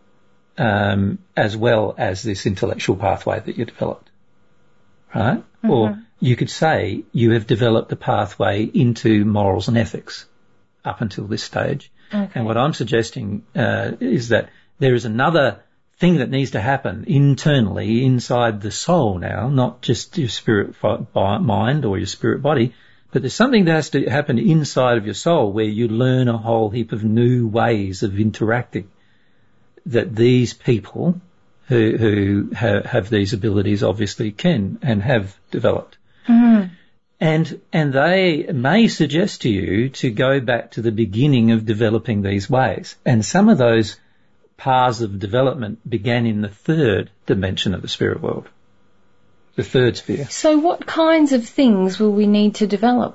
S2: as well as this intellectual pathway that you developed, right? Or you could say you have developed a pathway into morals and ethics up until this stage. And what I'm suggesting is that there is another thing that needs to happen internally inside the soul now, not just your spirit mind or your spirit body, but there's something that has to happen inside of your soul where you learn a whole heap of new ways of interacting that these people who have these abilities obviously can and have developed.
S1: Mm-hmm.
S2: And they may suggest to you to go back to the beginning of developing these ways. And some of those paths of development began in the third dimension of the spirit world, the third sphere.
S1: So what kinds of things will we need to develop?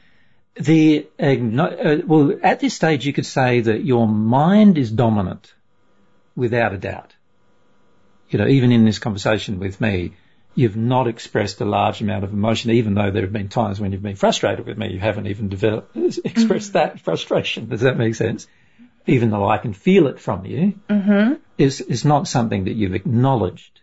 S2: Well, at this stage you could say that your mind is dominant without a doubt. You know, even in this conversation with me, you've not expressed a large amount of emotion, even though there have been times when you've been frustrated with me. You haven't even expressed that frustration. Does that make sense? Even though I can feel it from you, is not something that you've acknowledged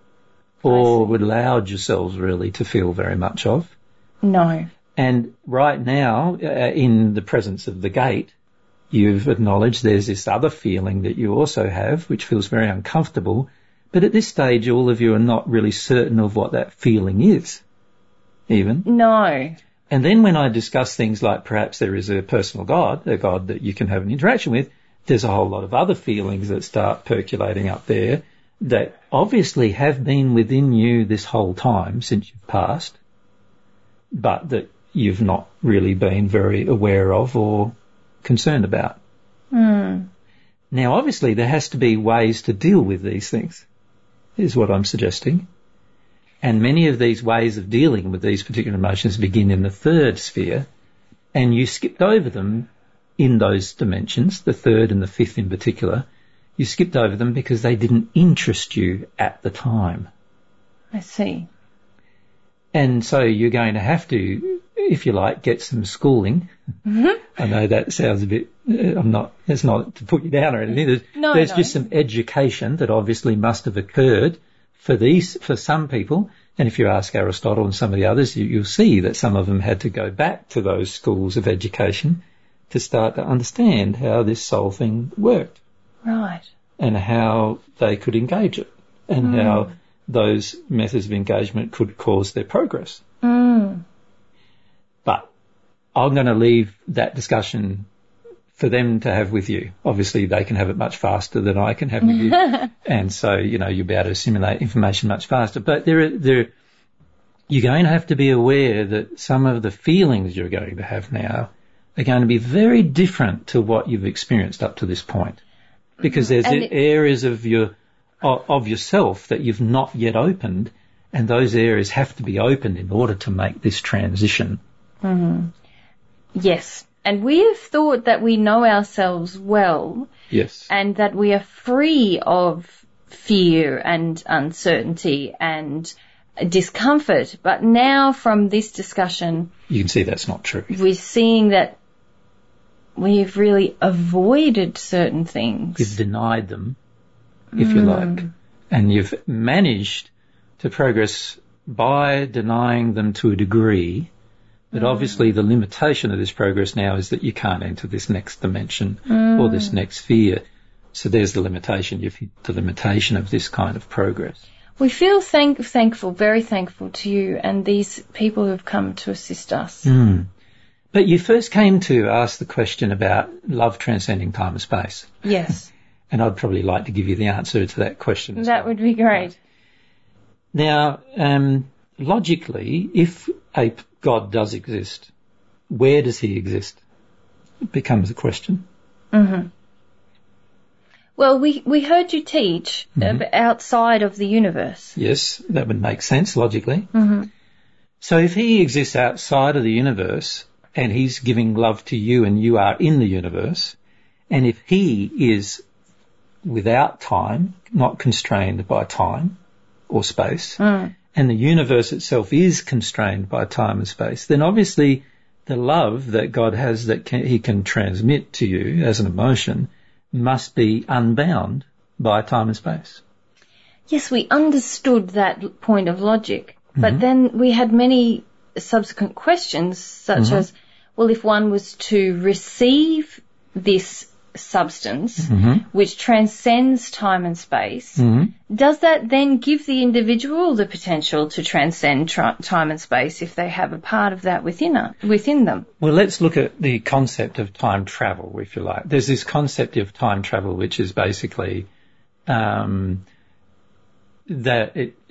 S2: or allowed yourselves really to feel very much of.
S1: No.
S2: And right now, in the presence of the gate, you've acknowledged there's this other feeling that you also have, which feels very uncomfortable. But at this stage, all of you are not really certain of what that feeling is, even.
S1: No.
S2: And then when I discuss things like perhaps there is a personal God, a God that you can have an interaction with, there's a whole lot of other feelings that start percolating up there that obviously have been within you this whole time since you've passed, but that you've not really been very aware of or concerned about.
S1: Mm.
S2: Now, obviously, there has to be ways to deal with these things, is what I'm suggesting. And many of these ways of dealing with these particular emotions begin in the third sphere, and you skipped over them in those dimensions, the third and the fifth in particular. You skipped over them because they didn't interest you at the time.
S1: I see.
S2: And so you're going to have to, if you like, get some schooling.
S1: Mm-hmm.
S2: I know that sounds a bit, it's not to put you down or anything. There's just some education that obviously must have occurred for some people. And if you ask Aristotle and some of the others, you'll see that some of them had to go back to those schools of education to start to understand how this soul thing worked.
S1: Right.
S2: And how they could engage it and how those methods of engagement could cause their progress.
S1: Mm.
S2: But I'm going to leave that discussion for them to have with you. Obviously, they can have it much faster than I can have with you. And so, you know, you'll be able to assimilate information much faster. But you're going to have to be aware that some of the feelings you're going to have now are going to be very different to what you've experienced up to this point. Because there's areas of yourself that you've not yet opened, and those areas have to be opened in order to make this transition.
S1: Mm-hmm. Yes. And we have thought that we know ourselves well.
S2: Yes.
S1: And that we are free of fear and uncertainty and discomfort. But now from this discussion,
S2: you can see that's not true.
S1: We're seeing that we've really avoided certain things.
S2: You've denied them, if you like. And you've managed to progress by denying them to a degree. But obviously the limitation of this progress now is that you can't enter this next dimension or this next sphere. So there's the limitation. You've hit the limitation of this kind of progress.
S1: We feel thankful, very thankful to you and these people who have come to assist us.
S2: Mm. But you first came to ask the question about love transcending time and space.
S1: Yes.
S2: And I'd probably like to give you the answer to that question as well.
S1: That would be great.
S2: Now, logically, if a God does exist, where does he exist? It becomes a question.
S1: Mm-hmm. Well, we heard you teach outside of the universe.
S2: Yes, that would make sense logically.
S1: Mm-hmm.
S2: So if he exists outside of the universe and he's giving love to you and you are in the universe, and if he is without time, not constrained by time or space, and the universe itself is constrained by time and space, then obviously the love that God has that he can transmit to you as an emotion must be unbound by time and space.
S1: Yes, we understood that point of logic, but then we had many subsequent questions such as, well, if one was to receive this substance, which transcends time and space, does that then give the individual the potential to transcend time and space if they have a part of that within them?
S2: Well, let's look at the concept of time travel, if you like. There's this concept of time travel, which is basically that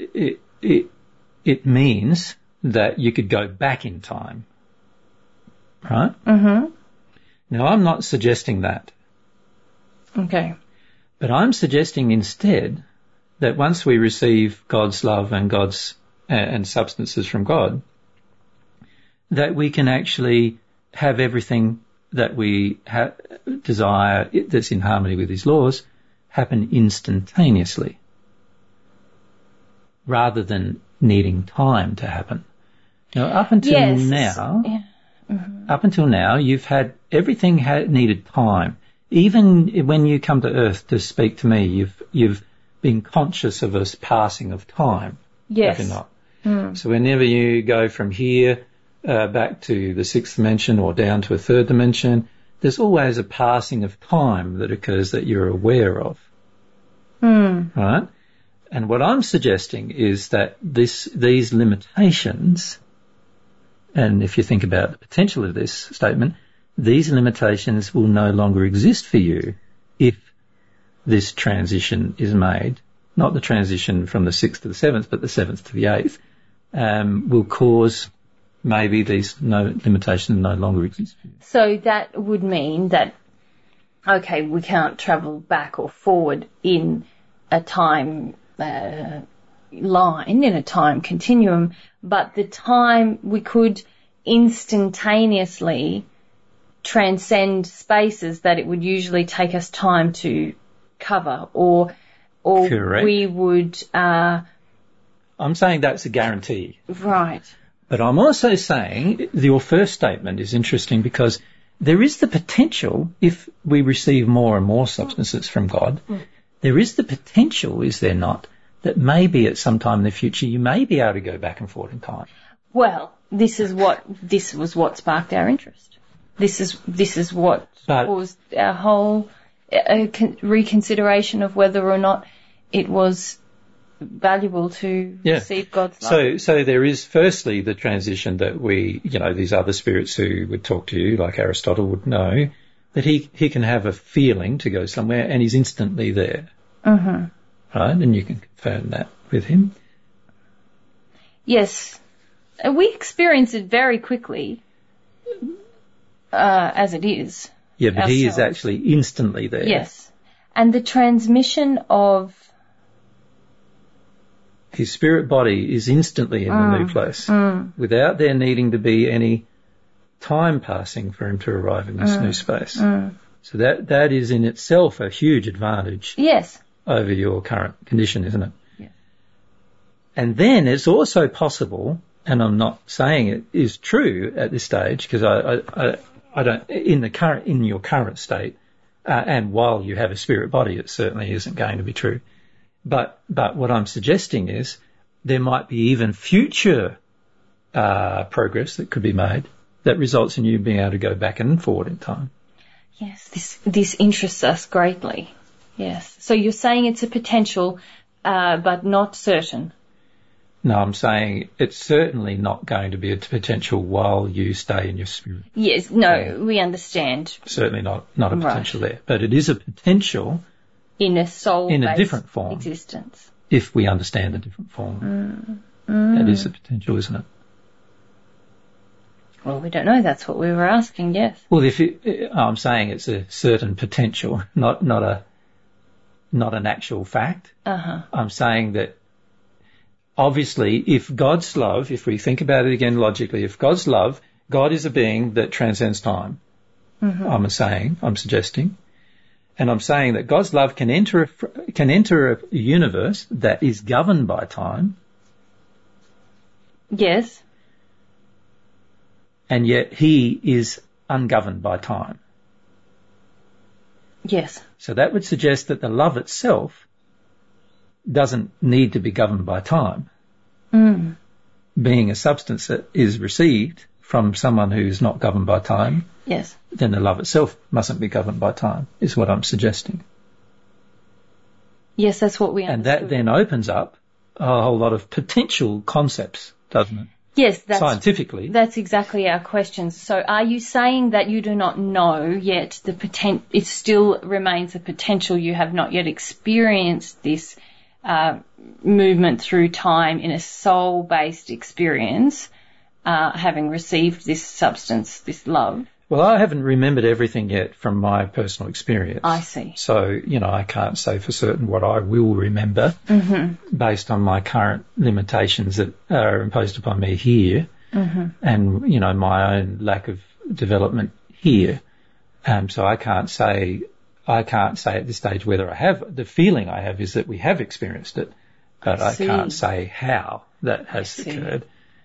S2: it means that you could go back in time, right? Mm-hmm. Now, I'm not suggesting that.
S1: Okay.
S2: But I'm suggesting instead that once we receive God's love and and substances from God, that we can actually have everything that we desire that's in harmony with His laws happen instantaneously, rather than needing time to happen. Now, up until now, you've had everything needed time. Even when you come to Earth to speak to me, you've been conscious of a passing of time.
S1: Yes.
S2: Have you not? So whenever you go from here back to the sixth dimension or down to a third dimension, there's always a passing of time that occurs that you're aware of. Right? And what I'm suggesting is that these limitations, and if you think about the potential of this statement, these limitations will no longer exist for you if this transition is made. Not the transition from the 6th to the 7th, but the 7th to the 8th, will cause maybe these limitations no longer exist for you.
S1: So that would mean that, okay, we can't travel back or forward in a time line, in a time continuum, but the time we could instantaneously transcend spaces that it would usually take us time to cover, or
S2: Correct.
S1: We would...
S2: I'm saying that's a guarantee.
S1: Right.
S2: But I'm also saying your first statement is interesting because there is the potential, if we receive more and more substances from God, there is the potential, is there not, that maybe at some time in the future you may be able to go back and forth in time.
S1: Well, this was what sparked our interest. This is what caused our whole reconsideration of whether or not it was valuable to receive God's love.
S2: So there is firstly the transition that these other spirits who would talk to you, like Aristotle, would know that he can have a feeling to go somewhere and he's instantly there. Mm-hmm. Right? And you can confirm that with him.
S1: Yes. We experience it very quickly, as it is.
S2: Yeah, but ourselves. He is actually instantly there.
S1: Yes. And the transmission of...
S2: his spirit body is instantly in the new place, without there needing to be any time passing for him to arrive in this new space. So that is in itself a huge advantage.
S1: Yes.
S2: Over your current condition, isn't it?
S1: Yes.
S2: And then it's also possible, and I'm not saying it is true at this stage, because I don't in your current state, and while you have a spirit body, it certainly isn't going to be true. But what I'm suggesting is there might be even future progress that could be made that results in you being able to go back and forward in time.
S1: Yes, this interests us greatly. Yes. So you're saying it's a potential, but not certain.
S2: No, I'm saying it's certainly not going to be a potential while you stay in your spirit.
S1: Yes, no, we understand.
S2: Certainly not a potential there. But it is a potential
S1: in a soul-based
S2: in a different form
S1: existence.
S2: If we understand a different form. That is a potential, isn't it?
S1: Well, we don't know. That's what we were asking, yes.
S2: Well, I'm saying it's a certain potential, not an actual fact.
S1: Uh-huh.
S2: I'm saying that obviously if God's love, if we think about it again logically, if God's love, God is a being that transcends time. Mm-hmm. I'm suggesting. And I'm saying that God's love can enter a universe that is governed by time.
S1: Yes.
S2: And yet he is ungoverned by time.
S1: Yes.
S2: So that would suggest that the love itself doesn't need to be governed by time.
S1: Mm.
S2: Being a substance that is received from someone who's not governed by time
S1: Yes.
S2: then the love itself mustn't be governed by time, is what I'm suggesting.
S1: Yes, that's what we understood.
S2: And that then opens up a whole lot of potential concepts, doesn't it?
S1: Yes,
S2: scientifically.
S1: That's exactly our question. So are you saying that you do not know yet it still remains a potential, you have not yet experienced this movement through time in a soul-based experience, having received this substance, this love?
S2: Well, I haven't remembered everything yet from my personal experience.
S1: I see.
S2: So, I can't say for certain what I will remember based on my current limitations that are imposed upon me here and, my own lack of development here. So I can't say at this stage whether I have. The feeling I have is that we have experienced it, but I can't say how that has occurred.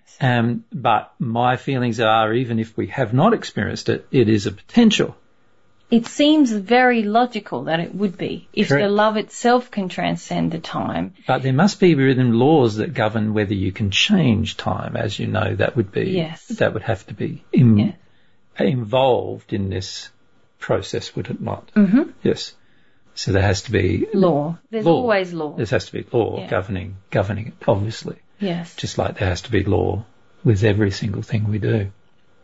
S2: But my feelings are, even if we have not experienced it, it is a potential.
S1: It seems very logical that it would be, if
S2: Correct.
S1: the love itself can transcend the time.
S2: But there must be rhythm laws that govern whether you can change time, as you know, that would have to be involved in this process, would it not? Mm-hmm. Yes. So there has to be
S1: law. There's always law.
S2: There has to be law governing it, obviously.
S1: Yes.
S2: Just like there has to be law with every single thing we do.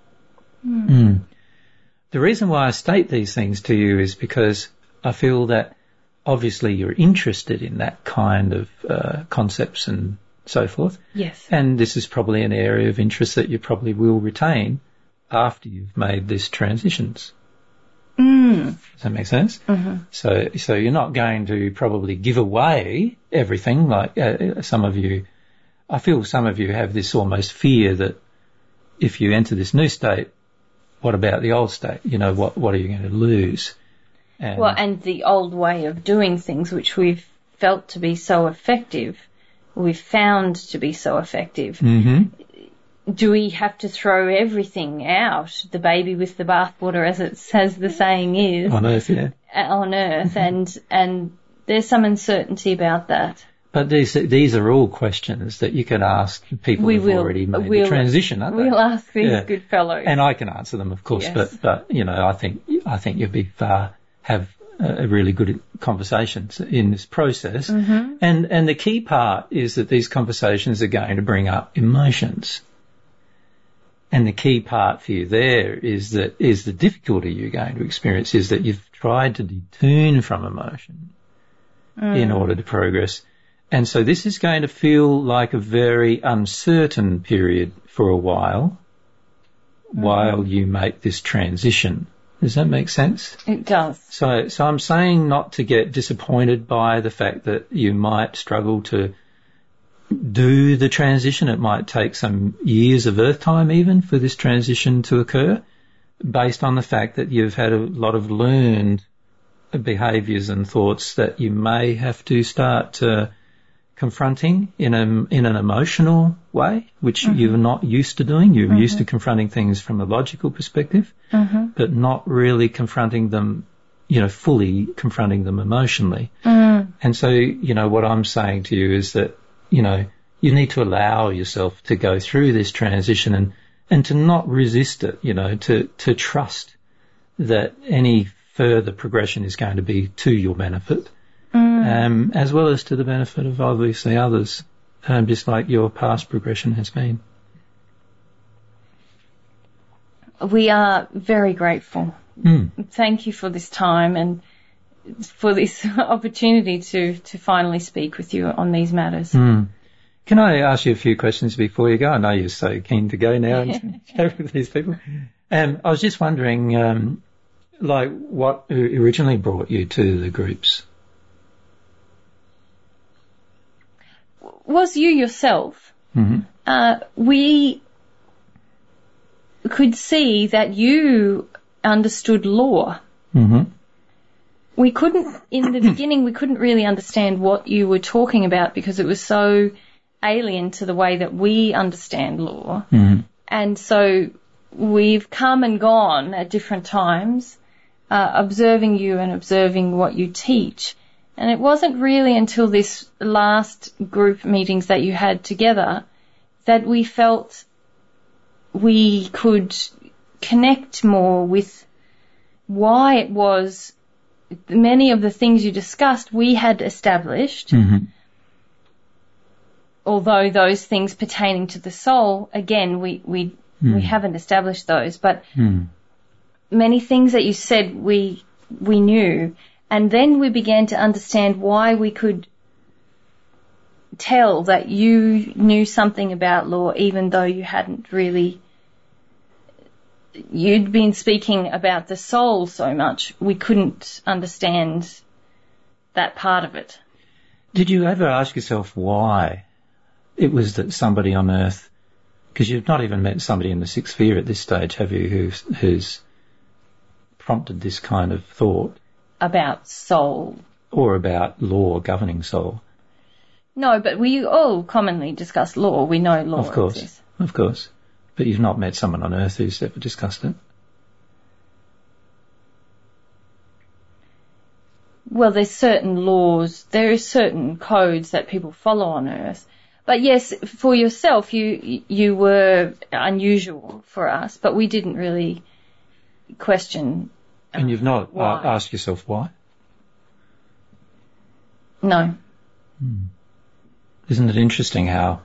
S2: Mm. The reason why I state these things to you is because I feel that obviously you're interested in that kind of concepts and so forth.
S1: Yes. And
S2: this is probably an area of interest that you probably will retain after you've made these transitions. Does that make sense? Mm-hmm. So you're not going to probably give away everything like some of you. I feel some of you have this almost fear that if you enter this new state, what about the old state? What are you going to lose?
S1: And the old way of doing things, which we've felt to be so effective, we've found to be so effective. Mm-hmm. Do we have to throw everything out, the baby with the bathwater, as the saying is?
S2: On Earth, yeah.
S1: On Earth, and there's some uncertainty about that.
S2: But these are all questions that you can ask people who've already made the transition, aren't they?
S1: We'll ask these good fellows.
S2: And I can answer them, of course, yes. but I think you'll have a really good conversations in this process. Mm-hmm. And the key part is that these conversations are going to bring up emotions. And the key part for you there is the difficulty you're going to experience is that you've tried to detune from emotion in order to progress. And so this is going to feel like a very uncertain period for a while you make this transition. Does that make sense?
S1: It does.
S2: So I'm saying not to get disappointed by the fact that you might struggle to do the transition. It might take some years of earth time even for this transition to occur, based on the fact that you've had a lot of learned behaviours and thoughts that you may have to start confronting in an emotional way, which you're not used to doing. You're used to confronting things from a logical perspective, but not really confronting them, fully confronting them emotionally. And so, what I'm saying to you is that, you need to allow yourself to go through this transition and to not resist it, to trust that any further progression is going to be to your benefit. As well as to the benefit of obviously others, just like your past progression has been.
S1: We are very grateful. Thank you for this time and for this opportunity to finally speak with you on these matters.
S2: Can I ask you a few questions before you go? I know you're so keen to go now and chat with these people. I was just wondering, what originally brought you to the groups?
S1: Was you yourself. We could see that you understood law. We couldn't, in the beginning, we couldn't really understand what you were talking about because it was so alien to the way that we understand law. And so we've come and gone at different times, observing you and observing what you teach. And it wasn't really until this last group meetings that you had together that we felt we could connect more with why it was many of the things you discussed we had established.
S2: Mm-hmm.
S1: Although those things pertaining to the soul, again, we haven't established those, but many things that you said we knew, and then we began to understand why we could tell that you knew something about law even though you hadn't really, you'd been speaking about the soul so much, we couldn't understand that part of it.
S2: Did you ever ask yourself why it was that somebody on earth, because you've not even met somebody in the sixth sphere at this stage, have you, who's prompted this kind of thought?
S1: About soul.
S2: Or about law governing soul?
S1: No, but we all commonly discuss law. We know law exists.
S2: Of course. But you've not met someone on earth who's ever discussed it?
S1: Well, there's certain laws, there are certain codes that people follow on earth. But yes, for yourself, you were unusual for us, but we didn't really question.
S2: And you've not asked yourself why?
S1: No.
S2: Isn't it interesting how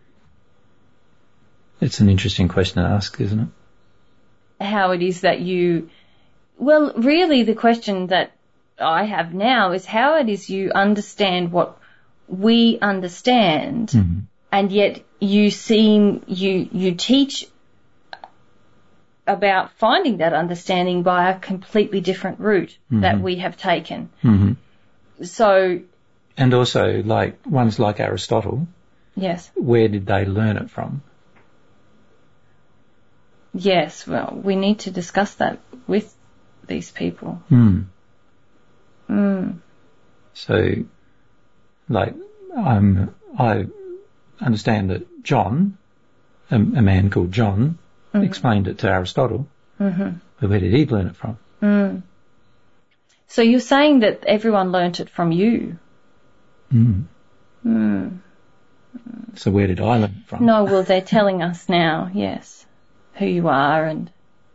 S2: it's an interesting question to ask, isn't it?
S1: How it is that well, really the question that I have now is how it is you understand what we understand, and yet you teach about finding that understanding by a completely different route that we have taken. So,
S2: and also, like ones like Aristotle,
S1: yes,
S2: where did they learn it from?
S1: Yes, well, we need to discuss that with these people.
S2: So, like, I understand that John, a man called John, explained it to Aristotle. But where did he learn it from?
S1: So you're saying that everyone learnt it from you?
S2: So where did I learn it from?
S1: No, well, they're telling us now, yes, who you are and...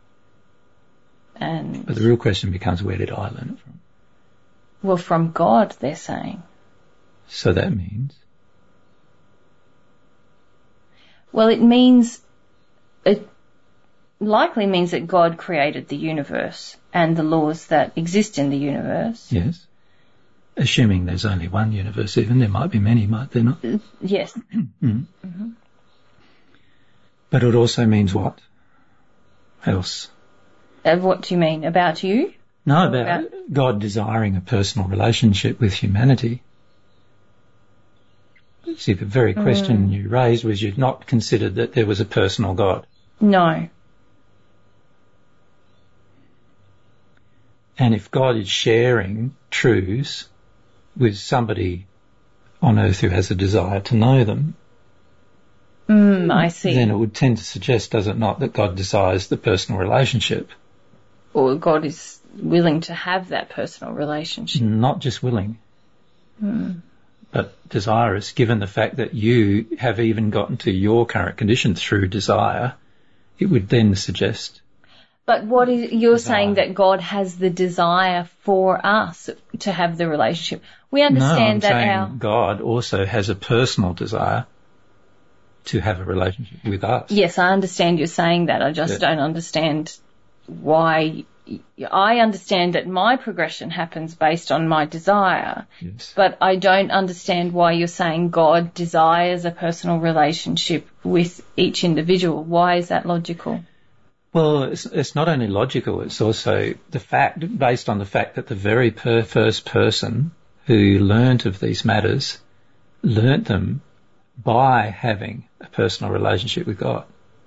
S2: But the real question becomes, where did I learn it from?
S1: Well, from God, they're saying.
S2: So that means?
S1: Well, it likely means that God created the universe and the laws that exist in the universe.
S2: Yes. Assuming there's only one universe even, there might be many, might there not?
S1: Yes.
S2: But it also means what else?
S1: What do you mean? About you?
S2: No, about God desiring a personal relationship with humanity. See, the very question you raised was you'd not considered that there was a personal God.
S1: No.
S2: And if God is sharing truths with somebody on earth who has a desire to know them,
S1: I see.
S2: Then it would tend to suggest, does it not, that God desires the personal relationship?
S1: Or God is willing to have that personal relationship.
S2: Not just willing, but desirous, given the fact that you have even gotten to your current condition through desire, it would then suggest...
S1: But you're saying that God has the desire for us to have the relationship. We understand
S2: that God also has a personal desire to have a relationship with us.
S1: Yes, I understand you're saying that. I just don't understand why. I understand that my progression happens based on my desire, but I don't understand why you're saying God desires a personal relationship with each individual. Why is that logical?
S2: Well, it's not only logical, it's also based on the fact that the very first person who learnt of these matters learnt them by having a personal relationship with God.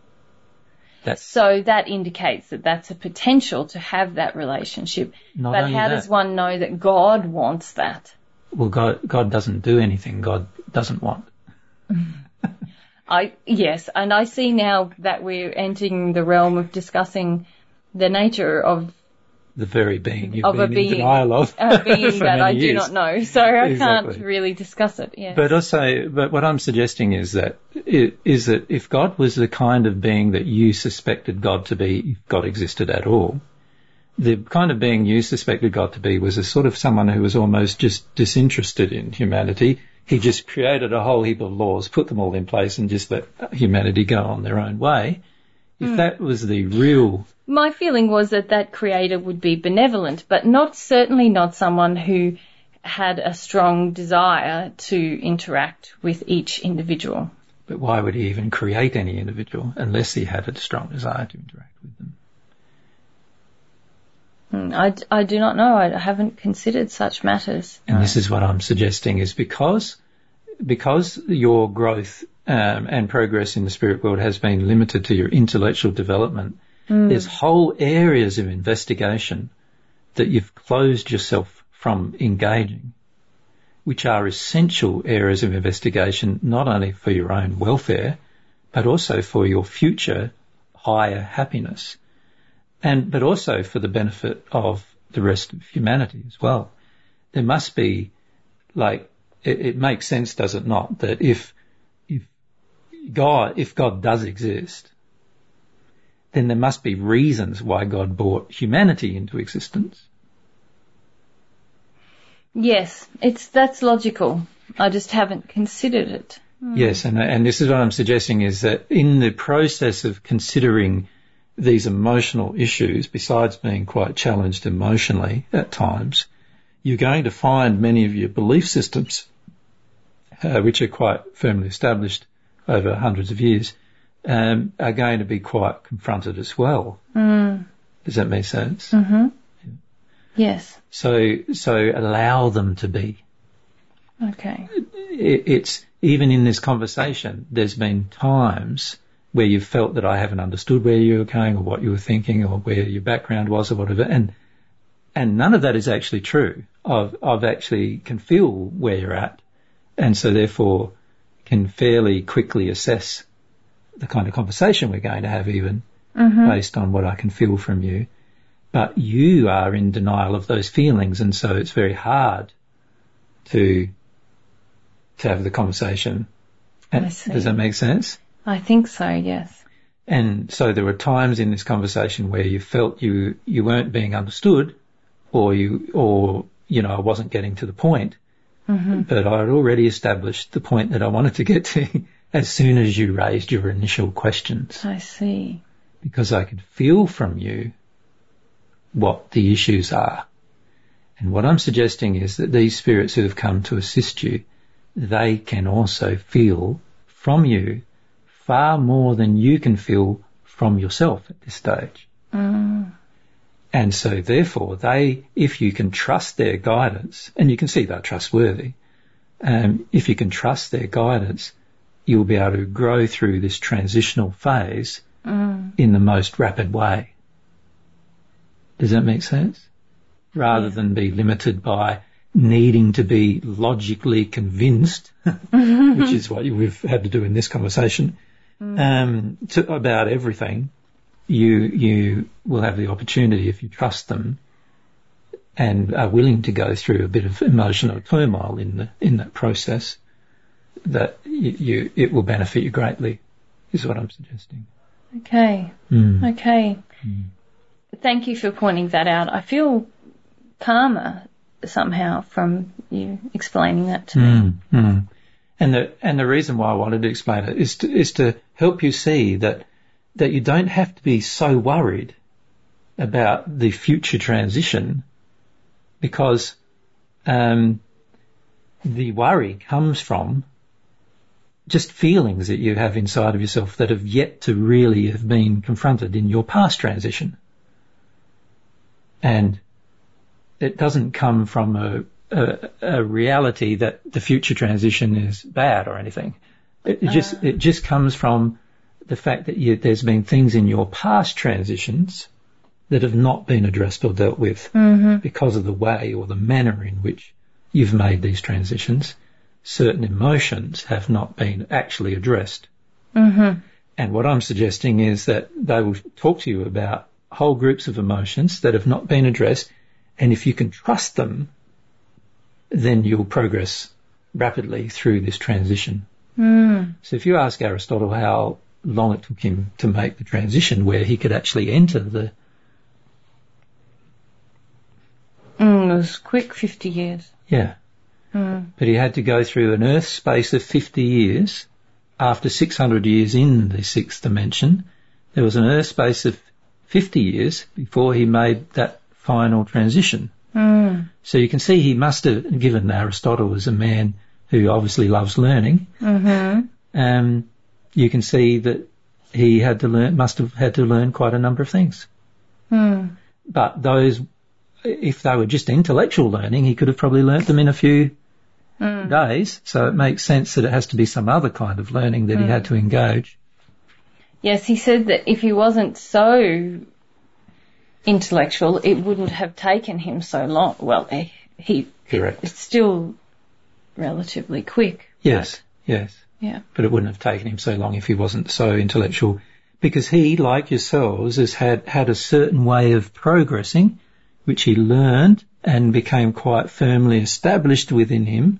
S2: So
S1: that indicates that that's a potential to have that relationship. But how does one know that God wants that?
S2: Well, God doesn't do anything God doesn't want.
S1: Yes, and I see now that we're entering the realm of discussing the nature of
S2: the very being you've been in denial of.
S1: A being that I do not know, so I can't really discuss it. Yeah.
S2: But what I'm suggesting is that is that if God was the kind of being that you suspected God to be, if God existed at all, the kind of being you suspected God to be was a sort of someone who was almost just disinterested in humanity. He just created a whole heap of laws, put them all in place, and just let humanity go on their own way. If that was the real...
S1: My feeling was that creator would be benevolent, but certainly not someone who had a strong desire to interact with each individual.
S2: But why would he even create any individual unless he had a strong desire to interact with them?
S1: I do not know. I haven't considered such matters.
S2: And this is what I'm suggesting is because your growth and progress in the spirit world has been limited to your intellectual development, there's whole areas of investigation that you've closed yourself from engaging, which are essential areas of investigation not only for your own welfare, but also for your future higher happiness, but also for the benefit of the rest of humanity as well. There must be, it makes sense, does it not, that if God does exist, then there must be reasons why God brought humanity into existence.
S1: Yes, that's logical. I just haven't considered it.
S2: Yes, and this is what I'm suggesting is that in the process of considering these emotional issues, besides being quite challenged emotionally at times, you're going to find many of your belief systems, which are quite firmly established over hundreds of years, are going to be quite confronted as well. Does that make sense?
S1: Mm-hmm. Yes.
S2: So allow them to be.
S1: Okay.
S2: It's even in this conversation, there's been times where you've felt that I haven't understood where you were going or what you were thinking or where your background was or whatever, and none of that is actually true. I've actually can feel where you're at, and so therefore can fairly quickly assess the kind of conversation we're going to have even based on what I can feel from you. But you are in denial of those feelings, and so it's very hard to have the conversation.
S1: I see.
S2: Does that make sense?
S1: I think so, yes.
S2: And so there were times in this conversation where you felt you weren't being understood, or I wasn't getting to the point. But I had already established the point that I wanted to get to as soon as you raised your initial questions.
S1: I see.
S2: Because I could feel from you what the issues are. And what I'm suggesting is that these spirits who have come to assist you, they can also feel from you far more than you can feel from yourself at this stage. And so therefore if you can trust their guidance, and you can see they're trustworthy, if you can trust their guidance, you'll be able to grow through this transitional phase in the most rapid way. Does that make sense? Rather than be limited by needing to be logically convinced, which is what we've had to do in this conversation, about everything, you will have the opportunity, if you trust them and are willing to go through a bit of emotional turmoil in that process, that it will benefit you greatly, is what I'm suggesting.
S1: Okay. Okay. Thank you for pointing that out. I feel calmer somehow from you explaining that to me.
S2: And the reason why I wanted to explain it is to help you see that you don't have to be so worried about the future transition, because the worry comes from just feelings that you have inside of yourself that have yet to really have been confronted in your past transition. And it doesn't come from a reality that the future transition is bad or anything. It just comes from the fact that there's been things in your past transitions that have not been addressed or dealt with because of the way or the manner in which you've made these transitions. Certain emotions have not been actually addressed. And what I'm suggesting is that they will talk to you about whole groups of emotions that have not been addressed, and if you can trust them, then you'll progress rapidly through this transition. So if you ask Aristotle how long it took him to make the transition where he could actually enter the...
S1: It was quick, 50 years.
S2: Yeah. But he had to go through an earth space of 50 years. After 600 years in the sixth dimension, there was an earth space of 50 years before he made that final transition. So you can see he must have, given Aristotle as a man who obviously loves learning, you can see that he had to learn, must have had to learn quite a number of things. But those, if they were just intellectual learning, he could have probably learnt them in a few days. So it makes sense that it has to be some other kind of learning that he had to engage.
S1: Yes, he said that if he wasn't so intellectual, it wouldn't have taken him so long. Well,
S2: Correct.
S1: It's still relatively quick.
S2: Yes, yes.
S1: Yeah.
S2: But it wouldn't have taken him so long if he wasn't so intellectual, because he, like yourselves, has had a certain way of progressing, which he learned and became quite firmly established within him.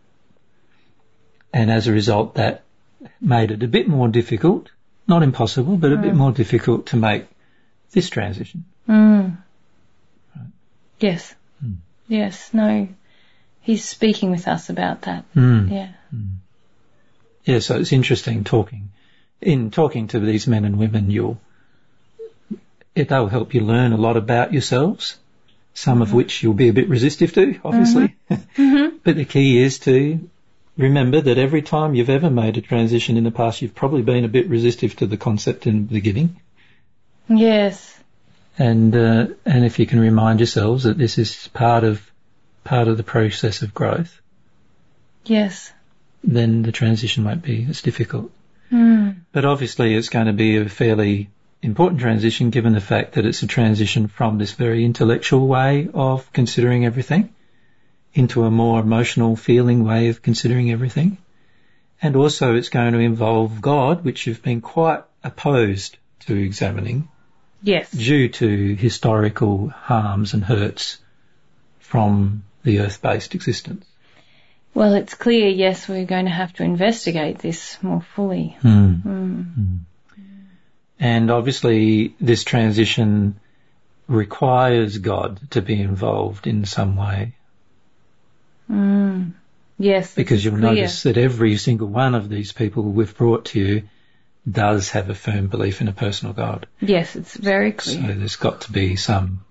S2: And as a result, that made it a bit more difficult, not impossible, but a bit more difficult to make this transition.
S1: Right. Yes. Yes, no. He's speaking with us about that. Yeah.
S2: Yeah, so it's interesting talking to these men and women, they'll help you learn a lot about yourselves, some of which you'll be a bit resistive to, obviously. But the key is to remember that every time you've ever made a transition in the past, you've probably been a bit resistive to the concept in the beginning.
S1: Yes.
S2: And if you can remind yourselves that this is part of the process of growth.
S1: Yes.
S2: Then the transition won't be as difficult. But obviously it's going to be a fairly important transition, given the fact that it's a transition from this very intellectual way of considering everything into a more emotional feeling way of considering everything. And also it's going to involve God, which you've been quite opposed to examining.
S1: Yes.
S2: Due to historical harms and hurts from the earth-based existence.
S1: Well, it's clear, yes, we're going to have to investigate this more fully.
S2: And obviously this transition requires God to be involved in some way.
S1: Yes.
S2: Because you'll notice that every single one of these people we've brought to you does have a firm belief in a personal God.
S1: Yes, it's very clear.
S2: So there's got to be some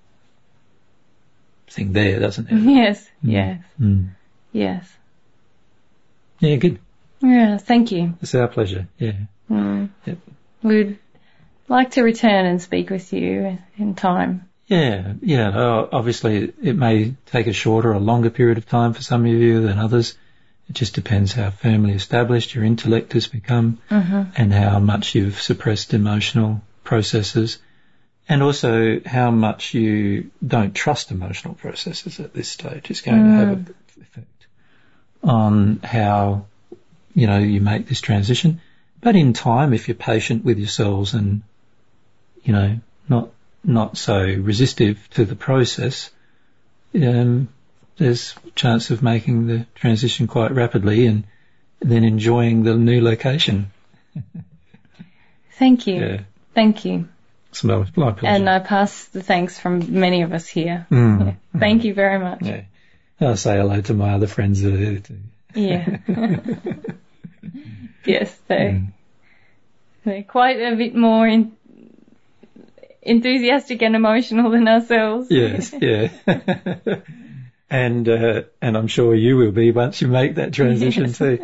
S2: thing there, doesn't there?
S1: Yes, yes. Yes.
S2: Yeah, good.
S1: Yeah, thank you.
S2: It's our pleasure, yeah. Yep.
S1: We'd like to return and speak with you in time.
S2: Yeah. Obviously it may take a shorter or longer period of time for some of you than others. It just depends how firmly established your intellect has become and how much you've suppressed emotional processes, and also how much you don't trust emotional processes at this stage. It's going to have an effect on how, you make this transition. But in time, if you're patient with yourselves and, not so resistive to the process, there's a chance of making the transition quite rapidly and then enjoying the new location.
S1: Thank you.
S2: Yeah.
S1: Thank you.
S2: It's my pleasure.
S1: And I pass the thanks from many of us here. Thank you very much.
S2: Yeah. I'll say hello to my other friends that are there too.
S1: Yeah. Yes, they're quite a bit more enthusiastic and emotional than ourselves.
S2: Yes, yeah. And I'm sure you will be once you make that transition too.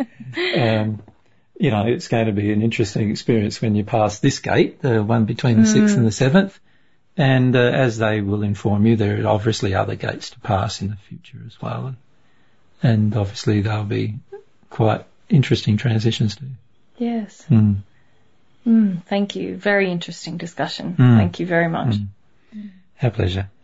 S2: It's going to be an interesting experience when you pass this gate, the one between the 6th and the 7th. And as they will inform you, there are obviously other gates to pass in the future as well. And obviously they'll be quite interesting transitions too.
S1: Yes. Thank you. Very interesting discussion. Thank you very much.
S2: Our pleasure.